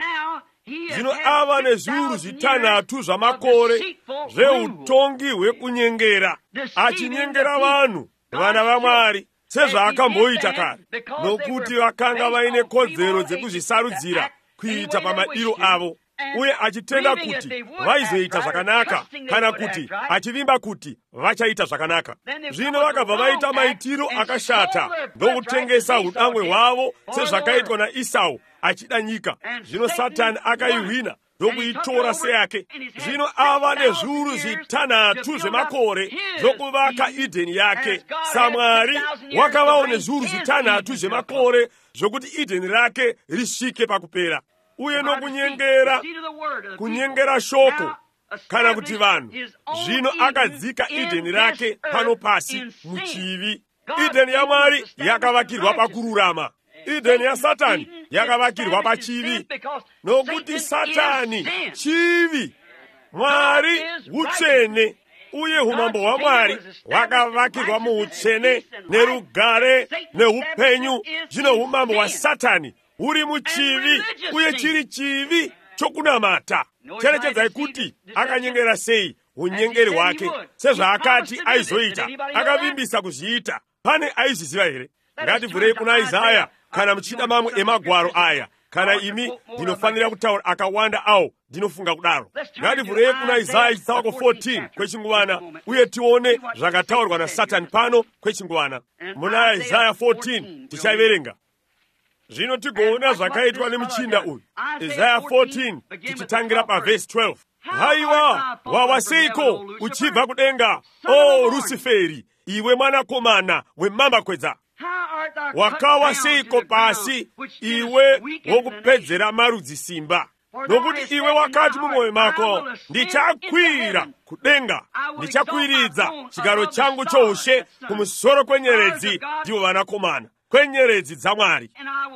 Zvino ava nezviuru zvitanhatu zvamakore zveutongi hwekunyengera, achinyengera vanhu, vana vaMwari, sezvaakamboita kare, nokuti vakanga vaine kodzero dzekuzvisarudzira kuita pamadiro avo, uye achitenda kuti vaizoita zvakanaka kana kuti achivimba kuti vachaita zvakanaka. Zvino vakabva vaita maitiro akashata ndokutengesa udangwe hwavo sezvakaitwa naEsau achida nyika. Zvino Satani akaihwina ndokuitora seyake. Zvino ava nezviuru zvitanhatu zvemakore zvokuvaka Edheni yake. Samwari wakavawo nezviuru zvitanhatu zvemakore zvokuti Edheni rake risvike pakupera. Uye nokunyengera, kunyengera shoko kana kuti vanhu. Zvino akadzika Edheni rake pano pasi muchivi. Edheni yaMwari yakavakirwa pakururama, Edheni yaSatani yakavakirwa pachivi, nokuti Satani chivi, Mwari utsvene, uye umambo hwaMwari hwakavakirwa muutsvene nerugare neupenyu. Zvino umambo hwaSatani huri muchivi, uye chiri chivi chokunamata. Cherechedzai kuti akanyengera sei unyengeri hwake, sezvaakati aizoita, akavimbisa kuzviita. Pane aizviziva here? Ngativhurei kuna Isaya kana muchida mamwe emagwaro aya, kana imi ndinofanira kutaura akawanda awo ndinofunga kudaro. Ngativhurei kuna Isaya chitsauko fourteen kwechinguvana uye tione zvakataurwa naSatani pano kwechinguvana. Muna Isaya fourteen tichaiverenga. Zvino tigoona zvakaitwa nemuchinda uyu. Isaya fourteen tichitangira pavhesi twelve. Haiwa, wawa seiko uchibva kudenga, o Rusiferi, iwe mwanakomana wemambakwedza? Wakawa seiko pasi, iwe wokupedzera marudzi simba? Nokuti iwe wakati mumwoyo mako, ndichakwira kudenga, ndichakwiridza chigaro changu choushe kumusoro kwenyeredzi, ndiwo vanakomana kwenyeredzi dzaMwari.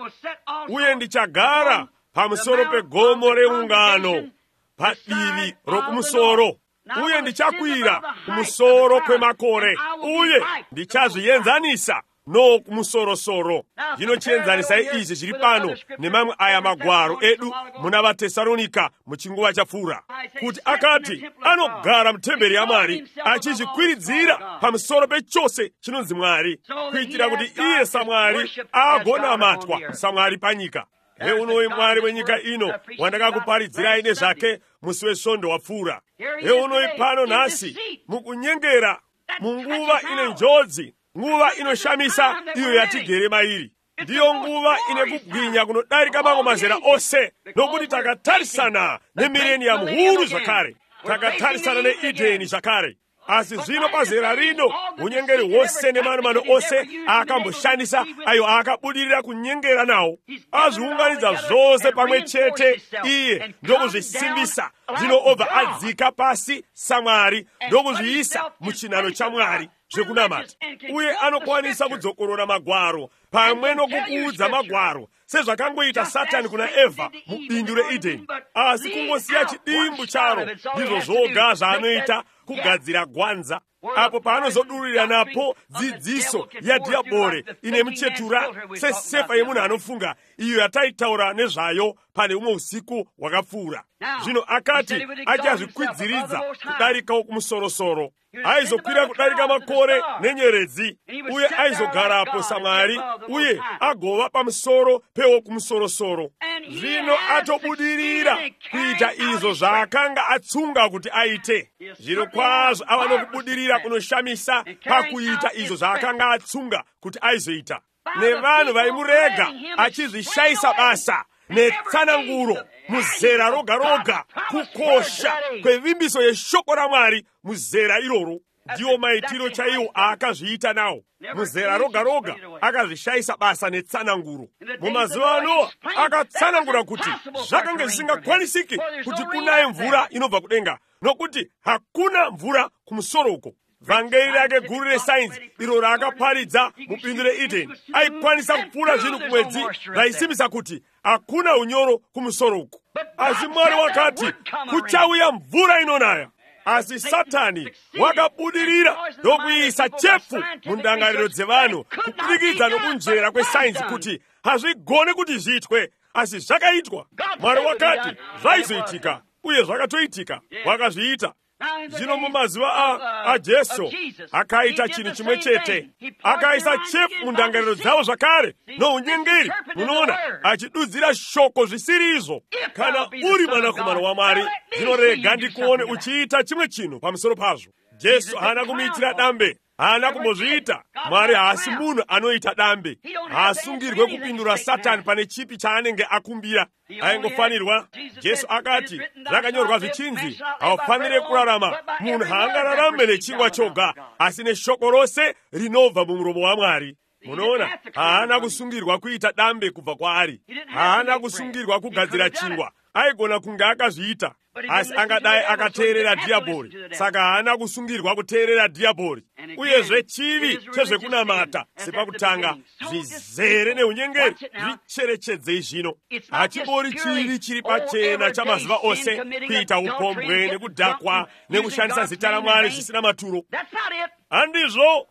Uye ndichagara pamusoro pegomo reungano, padivi rokumusoro. Uye ndichakwira kumusoro kwemakore, uye ndichazvienzanisa no kumusorosoro. Zvino chienzanisai izvi zviri pano nemamwe aya magwaro edu muna vaTesaronika muchinguva chapfuura, kuti akati anogara mutemberi yaMwari achizvikwiridzira pamusoro pechose chinonzi Mwari, kuitira kuti iye saMwari agonamatwa saMwari panyika. Heunoyi Mwari wenyika ino wandakakuparidzirai nezvake musi wesvondo wapfuura. Heunoyi pano nhasi mukunyengera, munguva ine njodzi, nguva inoshamisa iyo yatigere mairi. Ndiyo nguva ine kubwinya kunodarika mamwe mazera ose, nokuti takatarisana nemireniyamu huru zvakare, takatarisana neEdheni zvakare. Asi zvino pazera rino unyengeri wose nemanomano ose aakamboshandisa, ayo aakabudirira kunyengera nawo, azviunganidza zvose pamwe chete iye ndokuzvisimbisa. Zvino obva adzika pasi saMwari ndokuzviisa muchinhano chaMwari zvekunamata. Uye anokwanisa kudzokorora magwaro pamweno kukuudza magwaro sezvakangoita Satani kuna Eva mu bindu reEdeni, asi kungosiya chidimbu charo ndizvo zvoga zvaanoita kugadzira gwanza, apo paanozodurira napo dzidziso yadhiabhori ine muchetura sesefa yemunhu anofunga, iyo yataitaura nezvayo pane umwe usiku hwakapfuura. Zvino akati achazvikwidziridza kudarikawo kumusorosoro, aizokwira kudarika makore nenyeredzi, uye aizogarapo saMwari, uye agova pamusoro pewo kumusorosoro. Zvino atobudirira kuita izvo zvaakanga atsunga kuti aite. Zviro kwazvo ava nokubudirira kunoshamisa pakuita izvo zvaakanga atsunga kuti aizoita, nevanhu vaimurega achizvishayisa basa netsananguro muzera roga roga, kukosha kwevimbiso yeshoko raMwari muzera iroro. Ndiwo maitiro chaiwo aakazviita nawo muzera roga roga, akazvishayisa basa netsananguro. Mumazuva ano akatsanangura kuti zvakanga zvisingakwanisiki kuti kunaye mvura inobva kudenga, nokuti hakuna mvura kumusoroko. Vhangeri rake guru resainzi iro raakaparidza mubindu reEdeni aikwanisa kupfuura zvinhu kumwedzi raisimbisa kuti hakuna unyoro kumusoroko. Asi Mwari wakati kuchauya mvura inonaya. Asi Satani wakabudirira ndokuisa chefu mundangariro dzevanhu kubudikidza nokunjera kwesainzi kuti hazvigone kuti zviitwe, asi zvakaitwa. Mwari wakati zvaizoitika, uye zvakatoitika, wakazviita. Zvino mumazuva a, a Jesu akaita chinhu chimwe chete, akaisa chefu mundangariro dzavo zvakare nounyengeri, munoona, achidudzira shoko zvisiri izvo. Kana uri mwanakomana waMwari, zvinorega ndikuone uchiita chimwe chinhu pamusoro pazvo. Jesu haana kumuitira dambe, haana kumbozviita. Mwari haasi munhu anoita dambe, haasungirwe kupindura Satani pane chipi chaanenge akumbira. Aingofanirwa. Jesu akati zvakanyorwa zvichinzi, haufanire kurarama munhu haangararame nechingwa choga, asi neshoko rose rinobva mumuromo waMwari. Munoona, haana kusungirwa kuita dambe kubva kwaari, haana kusungirwa kugadzira chingwa. Aigona kunge akazviita, asi angadai akateerera dhiabhori, saka haana kusungirwa kuteerera dhiabhori. Uyezve chivi chezvekunamata sepakutanga zvizere neunyengeri zvicherechedzei zvino. Hachimbori chivi chiri pachena chamazuva ose, kuita upombwe nekudhakwa nekushandisa zita raMwari zvisina maturo. Handizvo.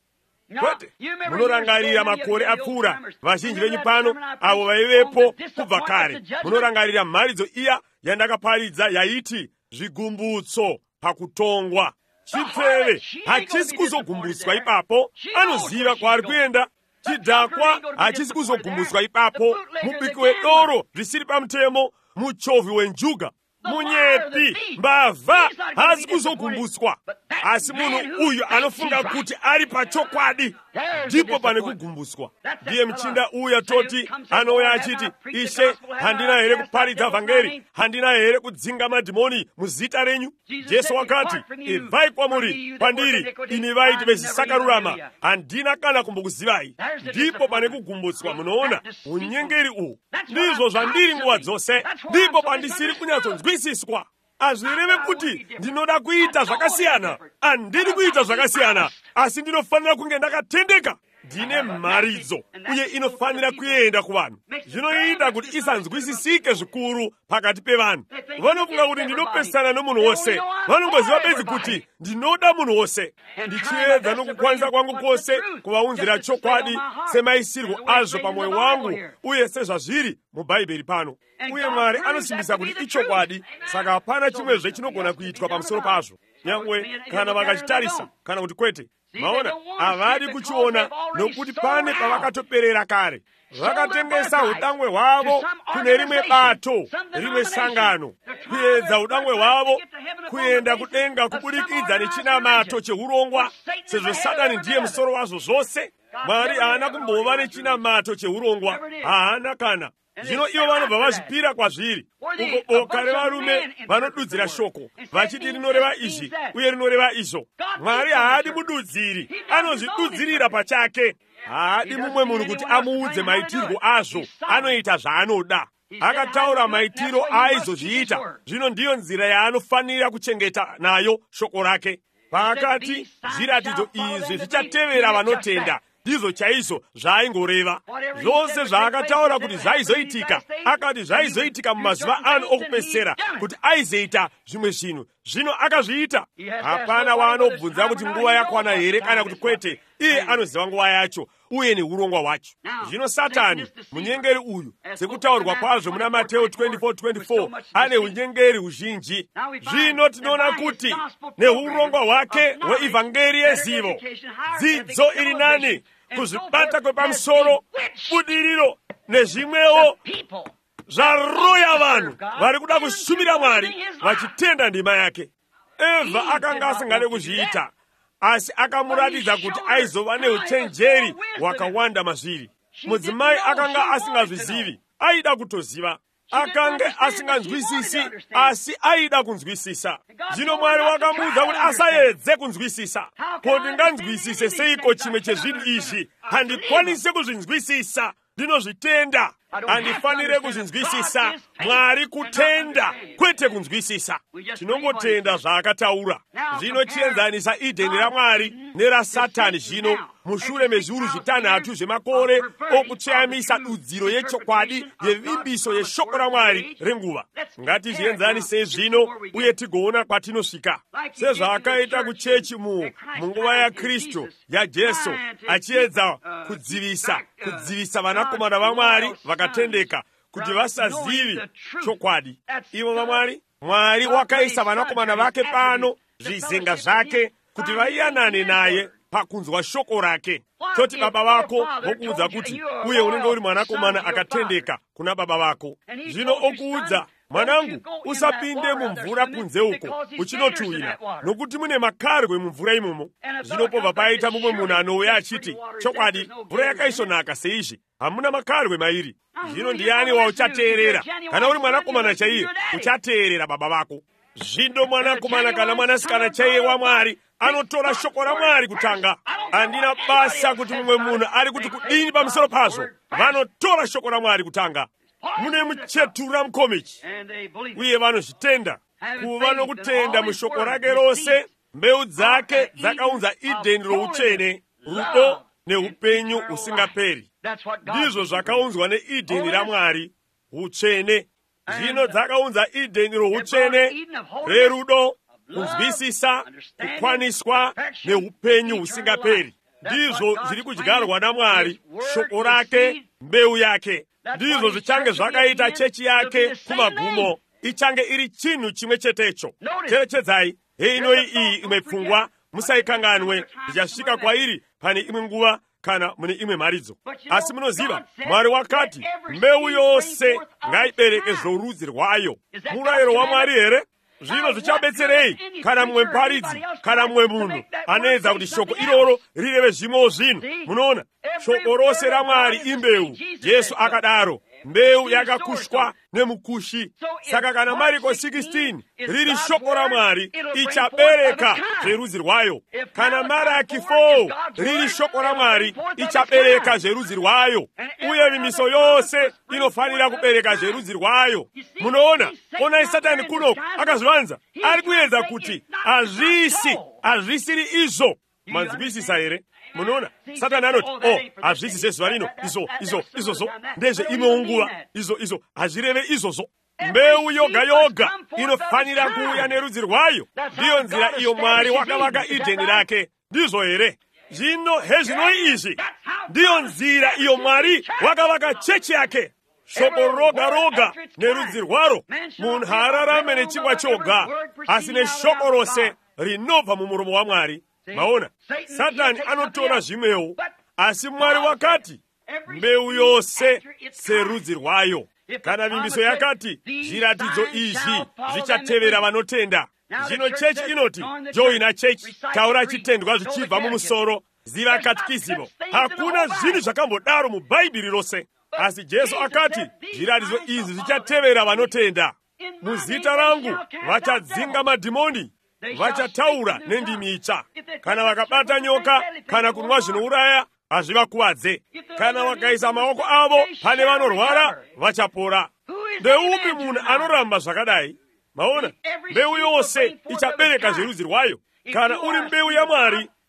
Kwete, munorangarira makore apfuura, vazhinji venyu pano avo vaivepo kubva kare, munorangarira mharidzo iya yandakaparidza yaiti zvigumbutso pakutongwa. Chipfeve hachisi kuzogumbutswa ipapo, anoziva kwaari kuenda. Chidhakwa hachisi kuzogumbutswa ipapo, mubiki wedoro zvisiri pamutemo, muchovhi wenjuga, munyepi, mbavha haasi kuzogumbutswa. Asi munhu uyu anofunga kuti ari pachokwadi, ndipo pane kugumbutswa. Ndiye mchinda uya toti anouya achiti, Ishe, handina here kuparidza vhangeri? Handina here kudzinga madhimoni muzita renyu? Jesu wakati, ibvai kwamuri kwandiri, imi vaiti vezvisakarurama, handina kana kumbokuzivai. Ndipo pane kugumbutswa. Munoona unyengeri uhu, ndizvo zvandiri nguva dzose, ndipo pandisiri kunyatsonzwisiswa. Hazvireve kuti ndinoda kuita zvakasiyana, handiri kuita zvakasiyana, asi ndinofanira kunge ndakatendeka. Ndine mharidzo, uye inofanira kuenda kuvanhu. Zvinoita kuti isanzwisisike zvikuru pakati pevanhu. Vanofunga kuti ndinopesana nomunhu wose, vanongoziva bedzi kuti ndinoda munhu wose. Ndichiedza nokukwanisa kwangu kwose kuvaunzira chokwadi semaisirwo azvo pamwoyo wangu, uye sezvazviri mubhaibheri pano. Uye Mwari anosimbisa kuti ichokwadi, saka hapana chimwezve chinogona kuitwa pamusoro pazvo, nyangwe kana vakachitarisa kana kuti kwete. Maona, havadi kuchiona nokuti pane pavakatoperera kare. Vakatengesa udangwe hwavo kune rimwe bato, rimwe sangano, kuedza udangwe hwavo kuenda kudenga kubudikidza nechinamato cheurongwa, sezvo Satani ndiye musoro wazvo zvose. Mwari haana kumbova nechinamato cheurongwa, haana kana. Zvino ivo vanobva vazvipira kwazviri, uko boka revarume vanodudzira shoko, vachiti rinoreva izvi uye rinoreva izvo. Mwari haadi mududziri, anozvidudzirira pachake. Haadi mumwe munhu kuti amuudze maitirwo azvo, anoita zvaanoda. Akataura maitiro aizozviita, zvino ndiyo nzira yaanofanira kuchengeta nayo shoko rake. Paakati zviratidzo izvi zvichatevera vanotenda, ndizo chaizo zvaingoreva. Zvose zvaakataura kuti zvaizoitika, akati zvaizoitika mumazuva ano okupedzisira kuti aizoita zvimwe zvinhu, zvino akazviita. Hapana waanobvunza kuti nguva yakwana here kana kuti kwete. Iye anoziva nguva yacho uye neurongwa hwacho. Zvino Satani, munyengeri uyu, sekutaurwa kwazvo muna Mateo twenty-four twenty-four, ane unyengeri huzhinji. Zvino tinoona kuti neurongwa hwake hweivhangeri yezivo, dzidzo iri nani, kuzvibata kwepamusoro, budiriro nezvimwewo zvaroya vanhu vari kuda kushumira Mwari vachitenda ndima yake. Eva akanga asingade kuzviita, asi akamuratidza kuti aizova neuchenjeri hwakawanda mazviri. Mudzimai akanga asingazvizivi, aida kutoziva. Akanga asinganzwisisi, asi aida kunzwisisa. Zvino Mwari wakamuudza kuti asaedze kunzwisisa. Ko, ndinganzwisise seiko chimwe chezvinhu izvi? Handikwanise kuzvinzwisisa. Ndinozvitenda. Handifanire kuzvinzwisisa. Mwari kutenda, kwete kunzwisisa. Tinongotenda zvaakataura. Zvino chienzanisa Idheni raMwari neraSatani zvino mushure mezviuru zvitanhatu zvemakore okutsveyamisa dudziro yechokwadi yevimbiso yeshoko raMwari renguva. Ngatizvienzanisei zvino uye tigoona kwatinosvika. Sezvaakaita kuchechi mu munguva yaKristu yaJesu, achiedza kudzivisa kudzivisa vanakomana vaMwari vakatendeka kuti vasazivi chokwadi. Ivo vaMwari, Mwari wakaisa vanakomana vake pano, zvizenga zvake, kuti vaiyanane naye pakunzwa shoko rake. Toti baba vako vokuudza kuti uye unenge uri mwanakomana akatendeka kuna baba vako. Zvino okuudza, mwanangu, usapinde mumvura kunze uko uchinotuwira, nokuti mune makarwe mumvura imomo. Zvino pobva paita mumwe munhu anouya achiti, chokwadi, mvura yakaisvonaka seizvi, hamuna makarwe mairi. Zvino ndiani wauchateerera? Kana uri mwanakomana chaiye, uchateerera baba vako. Zvino mwanakomana kana mwanasikana chaiye waMwari anotora shoko raMwari kutanga. Handina basa kuti mumwe munhu ari kuti kudini pamusoro pazvo. Vanotora shoko raMwari kutanga. Mune muchetura mukomichi, uye vanozvitenda. Kuva nokutenda mushoko rake rose, mbeu dzake dzakaunza Idheni routsvene, rudo neupenyu usingaperi. Ndizvo zvakaunzwa neIdheni raMwari, utsvene. Zvino dzakaunza Idheni routsvene, rerudo, kunzwisisa, kukwaniswa neupenyu usingaperi. Ndizvo zviri kudyarwa naMwari, shoko rake, mbeu yake. Ndizvo zvichange zvakaita chechi yake kumagumo. Ichange iri chinhu chimwe chetecho. Cherechedzai, heinoi iyi imwe pfungwa, musaikanganwe, ndichasvika kwairi pane imwe nguva kana mune imwe mharidzo. Asi munoziva, Mwari wakati mbeu yose ngaibereke zvorudzi rwayo. Murayiro waMwari here? Zvino zvichabetserei kana mumwe muparidzi kana mumwe munhu anoedza kuti shoko iroro rireve zvimwewo zvinhu? Munoona, shoko rose raMwari imbeu. Jesu akadaro, mbeu yakakushwa nemukushi. Saka kana Mariko sixteen riri shoko raMwari, ichabereka zverudzi rwayo. Kana Maraki four riri shoko raMwari, ichabereka zverudzi rwayo. Uye vimbiso yose inofanira kubereka zverudzi rwayo. Munoona, onai Satani kuno akazvivanza, ari kuedza kuti hazvisi, hazvisiri izvo. Manzwisisa here? Munoona, Satani anoti, oh, hazvisi zezuva rino, izvo, izvo, izvozvo, ndezve imwewo nguva, izvo, izvo, hazvireve izvozvo. Mbeu yoga yoga inofanira kuuya nerudzi rwayo. Ndiyo nzira iyo Mwari wakavaka Idheni rake. Ndizvo here? Zvino hezvinoi izvi, ndiyo nzira iyo Mwari wakavaka chechi yake. Shoko roga roga nerudzi rwaro. Munhu haararame nechingwa choga, asi neshoko rose rinobva mumuromo waMwari. Maona, Satani anotora zvimwewo, asi Mwari wakati mbeu yose serudzi rwayo. Kana vimbiso yakati zviratidzo izvi zvichatevera vanotenda. Zvino chechi inoti, joina chechi, taura chitendwa zvichibva mumusoro, ziva katikizimo. Hakuna zvinhu zvakambodaro mubhaibheri rose. Asi Jesu akati zviratidzo izvi zvichatevera vanotenda. Muzita rangu vachadzinga madhimoni, vachataura nendimi itsva. Kana vakabata nyoka kana kunwa zvinouraya, hazvivakuvadze. Kana vakaisa maoko avo pane vanorwara, vachapora. Ndeupi munhu anoramba zvakadai? Maona, mbeu yose ichabereka zverudzi rwayo. Kana uri mbeu yaMwari,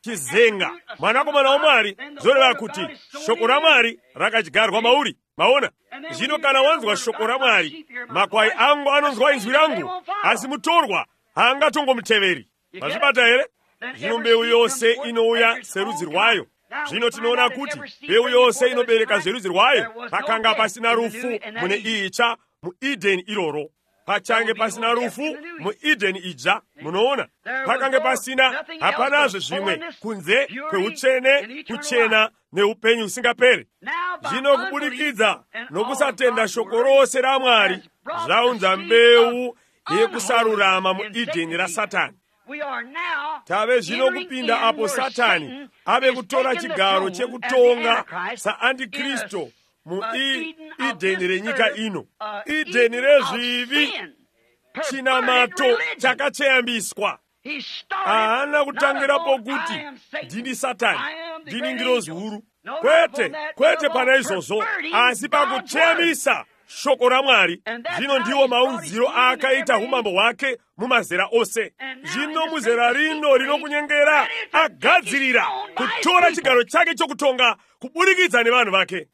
chizenga, mwanakomana wa Mwari, zoleva kuti shoko la Mwari rakadyarwa mauli. Maona, zvino kana wanzwa shoko la Mwari, makwai angu anonzwa inzwi langu, asi mutorwa haangatongomuteveri. Mazvibata here? Zvino mbeu yose inouya serudzi rwayo. Zvino tinoona kuti mbeu yose inobereka zverudzi rwayo. Pakanga pasina rufu mune itsva mu Edeni iroro. Pachange pasina rufu mu Edeni ija. Munoona, pakange pasina hapanazve zvimwe kunze kweutsvene, kuchena neupenyu usingaperi. Zvino kubudikidza nokusatenda shoko rose la Mwari, zvaunza mbeu yekusarurama mu Edeni ra Satani. Tave zvino kupinda apo Satani ave kutora chigaro chekutonga saandikristo mu Edeni renyika ino. Edeni rezvivi, chinamato chakacheyambiswa. Haana kutangira pokuti ndini Satani, ndini ngirozi huru. Kwete, kwete pana izvozvo, asi pakucheyambisa shoko la Mwari. Zvino ndiwo maunziro akaita umambo hwake mumazera ose. Zvino muzera rino rinokunyengera agadzirira kutora chigaro chake chokutonga kubudikidza nevanhu vake.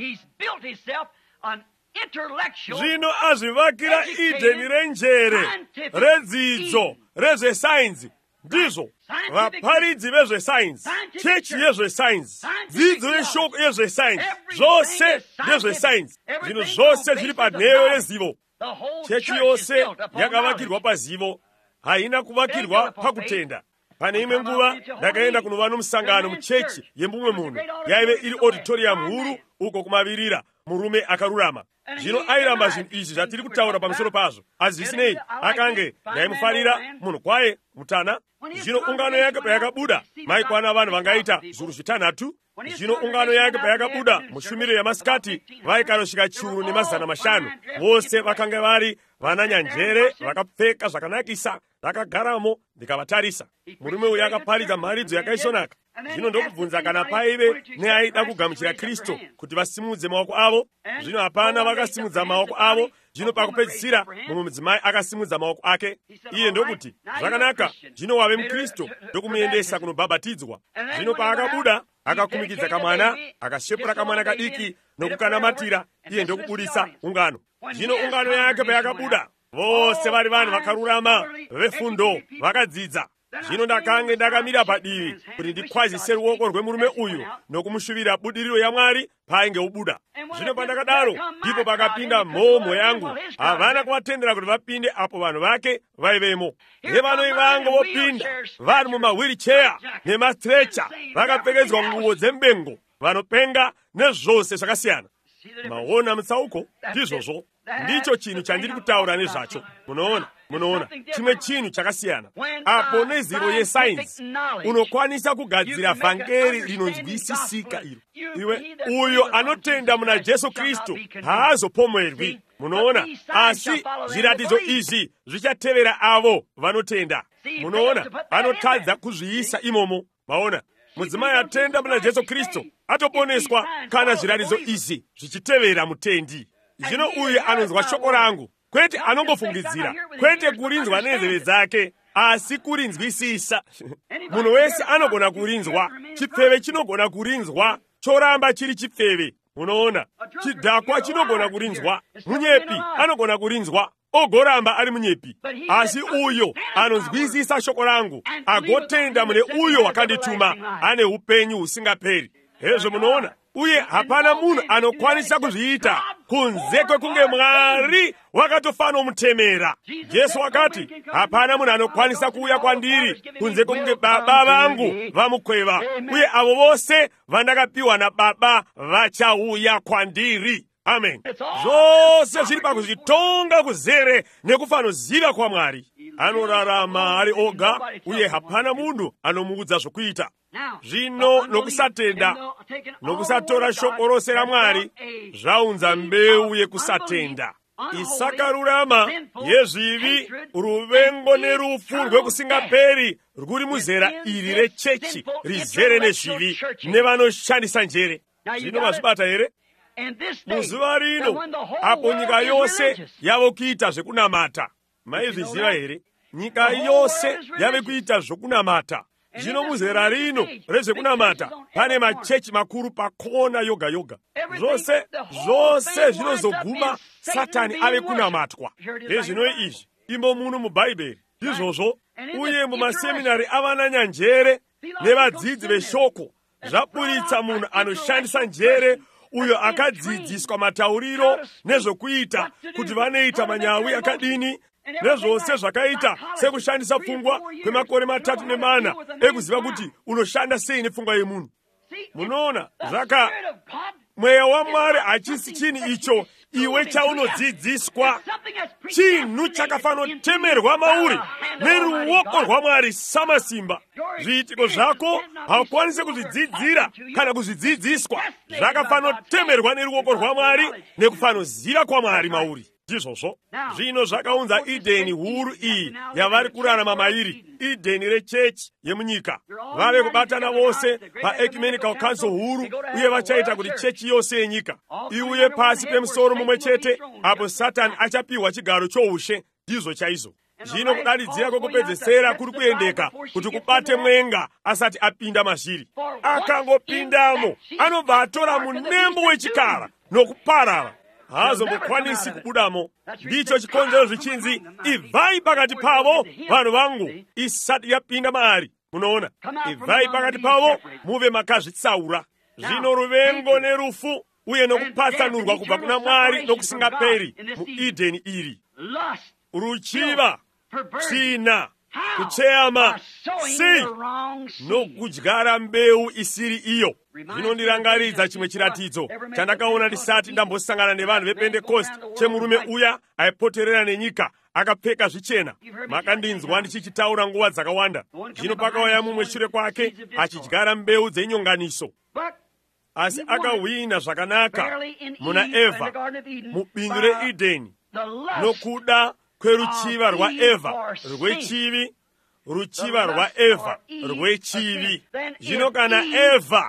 Zvino azvivakira Edeni renjere, redzidzo, rezvesainzi. Ndizvo vaparidzi vezvesainzi, chechi yezvesainzi, dzidzo yeshoko yezvesainzi, zvose ndezvesainzi. Zvino zvose zviri panheyo yezivo. Chechi yose yakavakirwa pazivo, haina kuvakirwa pakutenda. Pane imwe nguva ndakaenda kunova nomusangano muchechi yemumwe munhu. Yaive iri auditorium huru uko kumavirira, murume akarurama. Zvino airamba zvinhu izvi zvatiri kutaura pamusoro pazvo. Asi zvisinei, akange ndaimufarira munhu kwaye mutana. Zvino ungano yake payakabuda, maikwana vanhu vangaita zviuru zvitanhatu. Zvino ungano yake payakabuda mushumiro yamasikati, vaikanosvika chiuru nemazana mashanu. Vose vakanga vari vananyanjere, vakapfeka zvakanakisa, vakagaramo, ndikavatarisa. Murume uyu akaparidza mharidzo yakaisvonaka. Zvino ndokubvunza kana paive neaida kugamuchira Kristu kuti vasimudze maoko avo. Zvino hapana vakasimudza maoko avo. Zvino pakupedzisira mumwe mudzimai akasimudza maoko ake. Iye ndokuti, zvakanaka, zvino wave muKristu, ndokumuendesa kunobhabhatidzwa. Zvino paakabuda, akakumikidza kamwana, akashepura kamwana kadiki nokukanamatira, iye ndokubudisa ungano. Zvino ungano yake payakabuda, vose vari vanhu vakarurama, vefundo, vakadzidza. Zvino ndakange ndakamira padivi kuti ndikwazise ruoko rwemurume uyu nokumushuvira budiriro yaMwari painge ubuda. Zvino pandakadaro ndipo pakapinda mhomho yangu. Havana kuvatendera kuti vapinde apo vanhu vake vaivemo. Nevanoi vangu vopinda vari mumahwiricheya nemastrecha, vakapfekedzwa nguo dzembengo, vanopenga nezvose zvakasiyana. Maona mutsauko ndizvozvo. Ndicho chinhu chandiri kutaura nezvacho. Munoona, munoona chimwe chinhu chakasiyana. Apo nezivo yesainzi unokwanisa kugadzira vhangeri rinonzwisisika iro. Iwe uyo anotenda muna Jesu Kristu haazopomerwi. Munoona, asi zviratidzo izvi zvichatevera avo vanotenda. Munoona, vanotadza kuzviisa imomo. Maona, mudzimai atenda muna Jesu Kristu atoponeswa kana zviratidzo izvi zvichitevera mutendi. Zvino uyu anonzwa shoko rangu, kwete anongofungidzira, kwete kurinzwa nenzeve dzake, asi kurinzwisisa. Munhu wese anogona kurinzwa, chipfeve chinogona kurinzwa, choramba chiri chipfeve. Munoona, chidhakwa chinogona kurinzwa, munyepi anogona kurinzwa, ogoramba ari munyepi. Asi uyo anonzwisisa shoko rangu, agotenda mune uyo wakandituma, ane upenyu husingaperi. Hezvo munoona, uye hapana munhu anokwanisa kuzviita kunze kwekunge Mwari wakatofana kumutemera. Jesu wakati, hapana munhu anokwanisa kuuya kwandiri kunze kwekunge Baba vangu vamukweva, uye avo vose vandakapiwa naBaba vachauya kwandiri. Amen. Zvose zviri pakuzvitonga kuzere nekufanoziva kwa Mwari. Anorarama ari oga, uye hapana munhu anomuudza zvokuita. Zvino nokusatenda, nokusatora shoko rose raMwari, zvaunza mbeu yekusatenda. Isakarurama yezvivi, ruvengo nerufu rwekusingaperi rwuri muzera iri rechechi rizere nezvivi nevanoshandisa njere. Zvino mazvibata here? Muzuva rino, apo nyika yose yave kuita zvekunamata. Maizviziva here? Nyika yose yave kuita zvekunamata. Zvino muzera rino rezvekunamata pane machechi makuru pakona yoga yoga. Zvose zvose zvinozoguma Satani ave kunamatwa. Nezvino izvi imo muno mubhaibheri izvozvo, uye mumaseminari avananya njere nevadzidzi veshoko zvaburitsa munhu anoshandisa njere, uyo akadzidziswa matauriro nezvokuita kuti vanoita manyawi akadini, nezvose zvakaita sekushandisa pfungwa kwemakore matatu nemana ekuziva kuti unoshanda sei nepfungwa yemunhu. Munoona zvaka mweya waMwari hachisi chinhu icho iwe chaunodzidziswa, chinhu chakafanotemerwa mauri neruoko rwaMwari samasimba. Zviitiko zvako haukwanisi kuzvidzidzira kana kuzvidzidziswa, zvakafanotemerwa neruoko rwaMwari nekufanoziva kwaMwari mauri. Ndizvozvo zvino zvakaunza Edeni huru iyi yavari kurarama mairi, Edeni rechechi yemunyika. Vave kubatana vose paEcumenical Council huru, uye vachaita kuti chechi yose yenyika iuye pasi pemusoro mumwe chete, apo Satani achapiwa chigaro choushe. Ndizvo chaizvo. Zvino kudanidzira kwokupedzesera kuri kuendeka kuti kubate mwenga asati apinda mazviri. Akangopindamo anobva atora munembo wechikara nokuparara, haazombokwanisi kubudamo. Ndicho chikonzero zvichinzi, ibvai pakati pavo vanhu vangu, isati yapinda maari. Munoona, ibvai pakati pavo muve makazvitsaura. Zvino ruvengo nerufu uye nokupatsanurwa kubva kuna Mwari nokusingaperi mu Edeni iri, ruchiva, tsvina, kucheyama, sei nokudyara mbeu isiri iyo. Zvinondirangaridza chimwe chiratidzo chandakaona ndisati ndambosangana nevanhu vePentecost, chemurume uya aipoterera nenyika akapfeka zvichena. Makandinzwa ndichichitaura nguva dzakawanda. Zvino pakauya mumwe shure kwake achidyara mbeu dzenyonganiso, asi akahwina zvakanaka muna Evha mubindu reEdeni nokuda kweruchiva rwaEvha rwechivi, ruchiva rwaEvha rwechivi. Zvino kana Evha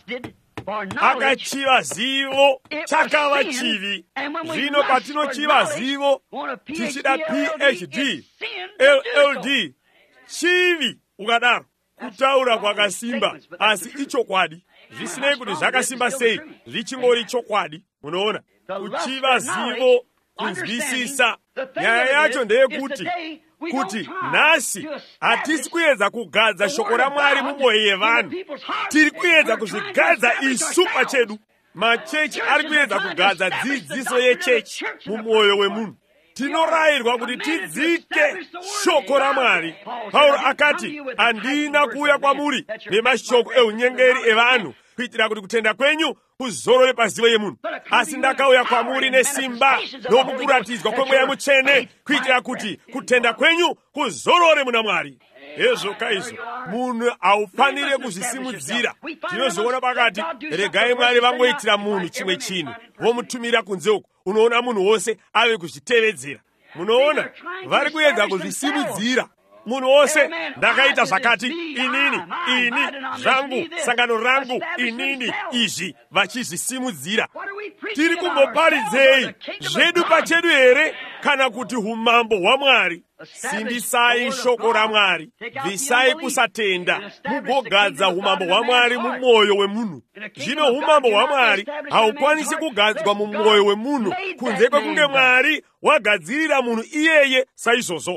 akachiva zivo, chakava chivi. Zvino patinochiva zivo tichida P H D L L D, chivi ukadaro, kutaura kwakasimba asi ichokwadi. Zvisinei kuti zvakasimba sei, zvichingori chokwadi. Munoona, kuchiva zivo, kunzwisisa. Nyaya yacho ndeyekuti kuti nhasi hatisi kuedza kugadza shoko raMwari mumwoyo yevanhu, tiri kuedza kuzvigadza isu pachedu. Machechi ari kuedza kugadza dzidziso yechechi mumwoyo wemunhu. Tinorayirwa kuti tidzike shoko raMwari. Pauro akati, handina kuuya kwamuri nemashoko eunyengeri evanhu kuitira kuti kutenda kwenyu kuzorore pazivo yemunhu, asi ndakauya kwamuri nesimba nokukuratidzwa kwemweya mutsvene kuitira kuti kutenda kwenyu kuzorore muna Mwari. Hezvo kaizvo munhu haufanire kuzvisimudzira. Tinozoona pakati, regai Mwari vangoitira munhu chimwe chinhu vomutumira kunze uko, unoona munhu wose ave kuzvitevedzera. Munoona, vari kuedza kuzvisimudzira. Munhu wose, ndakaita zvakati, inini, ini, zvangu, sangano rangu, inini, izvi, vachizvisimudzira. Tiri kumboparidzei zvedu pachedu here kana kuti umambo hwaMwari? Simbisai shoko raMwari, bvisai kusatenda, mugogadza umambo hwaMwari mumwoyo wemunhu. Zvino umambo hwaMwari haukwanisi kugadzwa mumwoyo wemunhu kunze kwekunge Mwari wagadzirira munhu iyeye saizvozvo.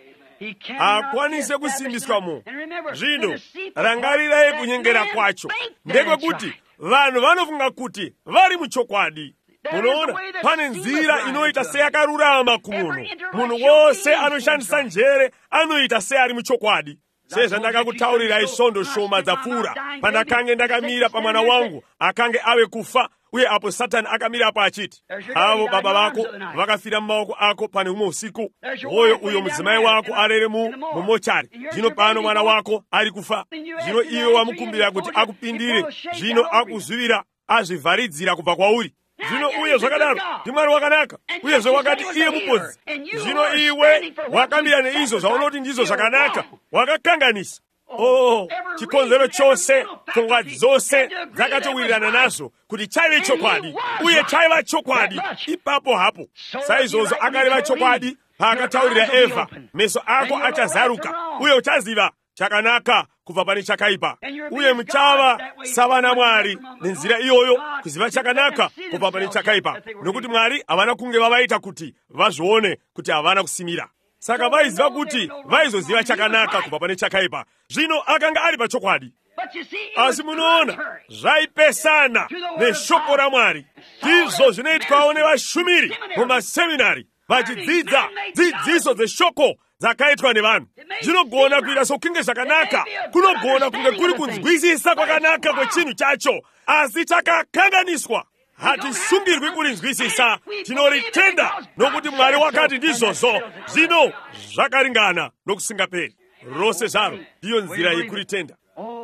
Hakwanise kusimbiswamo. Zvino rangarirai kunyengera kwacho ndekwekuti vanhu vanofunga kuti vari muchokwadi. Munoona, pane nzira inoita seyakarurama kumunhu. Munhu wose anoshandisa njere anoita seari muchokwadi. Sezvandakakutaurirai svondo shoma dzapfuura pandakange ndakamira pamwana wangu akange ave kufa, uye apo Satani akamira apo achiti, avo baba vako vakafira mumaoko ako pane umwe usiku, hoyo uyo mudzimai wako arere mumochari, zvino pano mwana wako ari kufa. Zvino iwe wamukumbira kuti akupindire, zvino akuzivira azvivharidzira kubva kwauri. Zvino uye zvakadaro ndiMwari wakanaka, uyezve wakati iye mupodzi. Zvino iwe wakamira neizvo zvaunoti ndizvo zvakanaka, wakakanganisa. Oh, chikonzero chose, pfungwa dzose dzakatowirirana nazvo kuti chaive chokwadi, uye chaiva chokwadi ipapo hapo. Saizvozvo akareva chokwadi paakataurira Evha, meso ako achazaruka uye uchaziva chakanaka kubva pane chakaipa, uye muchava savana Mwari nenzira iyoyo, kuziva chakanaka kubva pane chakaipa, nokuti Mwari havana kunge vavaita kuti vazvione kuti havana kusimira. Saka vaiziva kuti vaizoziva chakanaka kubva pane chakaipa, zvino akanga ari pachokwadi. Asi munoona zvaipesana neshoko raMwari. Izvo zvinoitwawo nevashumiri mumaseminari vachidzidza dzidziso dzeshoko dzakaitwa nevanhu. Zvinogona kuita sokunge zvakanaka, kunogona kunge kuri kunzwisisa kwakanaka kwechinhu chacho, asi chakakanganiswa. Hatisungirwi kurinzwisisa, tinoritenda nokuti Mwari wakati ndizvozvo. Zvino zvakaringana nokusingaperi. Rose zvaro ndiyo nzira yekuritenda.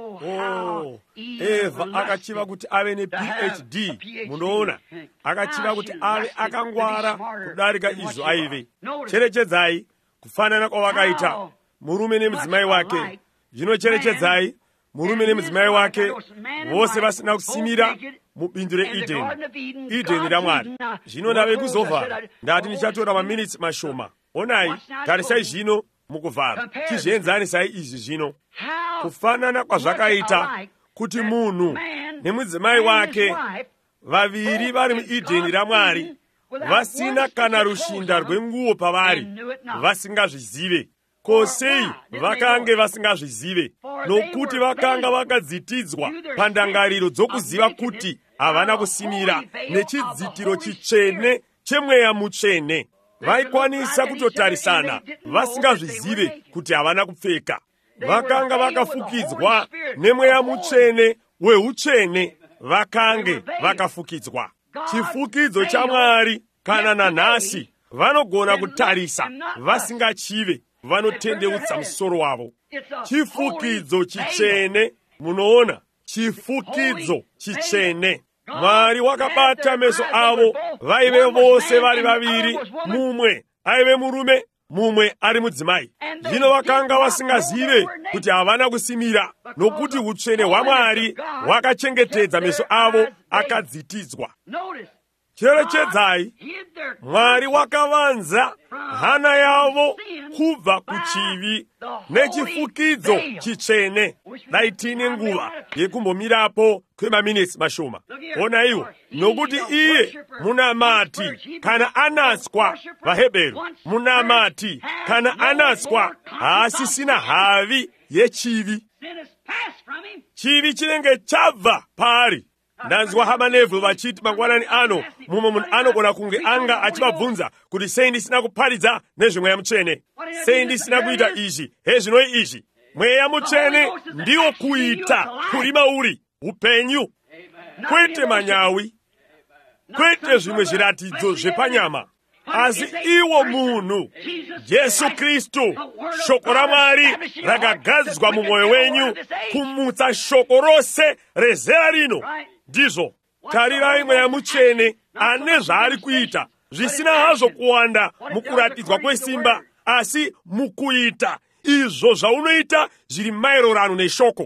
Oh, Eva akachiva kuti ave ne P H D. Munoona, akachiva kuti ave akangwara kudarika izvo aive. Cherechedzai kufanana kwavakaita murume nemudzimai wake. Zvinocherechedzai murume nemudzimai wake vose vasina kusimira mubindu reEdeni, Edeni raMwari. Zvino ndave kuzovhara, ndati ndichatora maminitsi mashoma. Onai, tarisai zvino mukuvhara, tizvienzanisai izvi zvino. Kufanana kwazvakaita kuti munhu nemudzimai wake vaviri vari muEdeni raMwari, vasina kana rushinda rwenguo pavari, vasingazvizive. Kosei vakange vasingazvizive, nokuti vakanga vakadzitidzwa pandangariro dzokuziva kuti havana kusimira nechidzitiro chitsvene chemweya mutsvene. Vaikwanisa kutotarisana vasingazvizive kuti havana kupfeka. Vakanga vakafukidzwa nemweya mutsvene weutsvene, vakange vakafukidzwa. Chifukidzo chaMwari kana nanhasi vanogona kutarisa vasingachive, vanotendeutsa musoro wavo. Chifukidzo chitsvene, munoona, chifukidzo chitsvene. Mwari wakabata meso avo, vaive vose vari vaviri, mumwe aive murume, mumwe ari mudzimai. Zvino vakanga vasingazive kuti havana kusimira, nokuti utsvene hwaMwari hwakachengetedza meso avo akadzitidzwa. Cherechedzai, Mwari wakavanza hana yavo kubva kuchivi nechifukidzo chitsvene. Dai tine nguva yekumbomirapo kwemaminitsi mashoma. Ona iwo, nokuti iye munamati kana anatswa, vaHebheru, munamati kana anatswa haasisina havi yechivi. Chivi chinenge chabva paari. Ndanzwa hama nevhu vachiti mangwanani ano, mumwe munhu anogona kunge anga achivabvunza kuti sei ndisina kuparidza nezvemweya mutsvene, sei ndisina kuita izvi, hezvinoi izvi. Mweya mutsvene ndiwo kuita kuri mauri upenyu, kwete manyawi, kwete zvimwe zviratidzo zvepanyama, asi iwo munhu Jesu Kristu, shoko raMwari rakagadzwa mumwoyo wenyu kumutsa shoko rose rezera rino. Ndizvo, tarirai mweya mutsvene ane zvaari kuita, zvisina hazvo kuwanda mukuratidzwa kwesimba, asi mukuita izvo zvaunoita zviri maererano neshoko.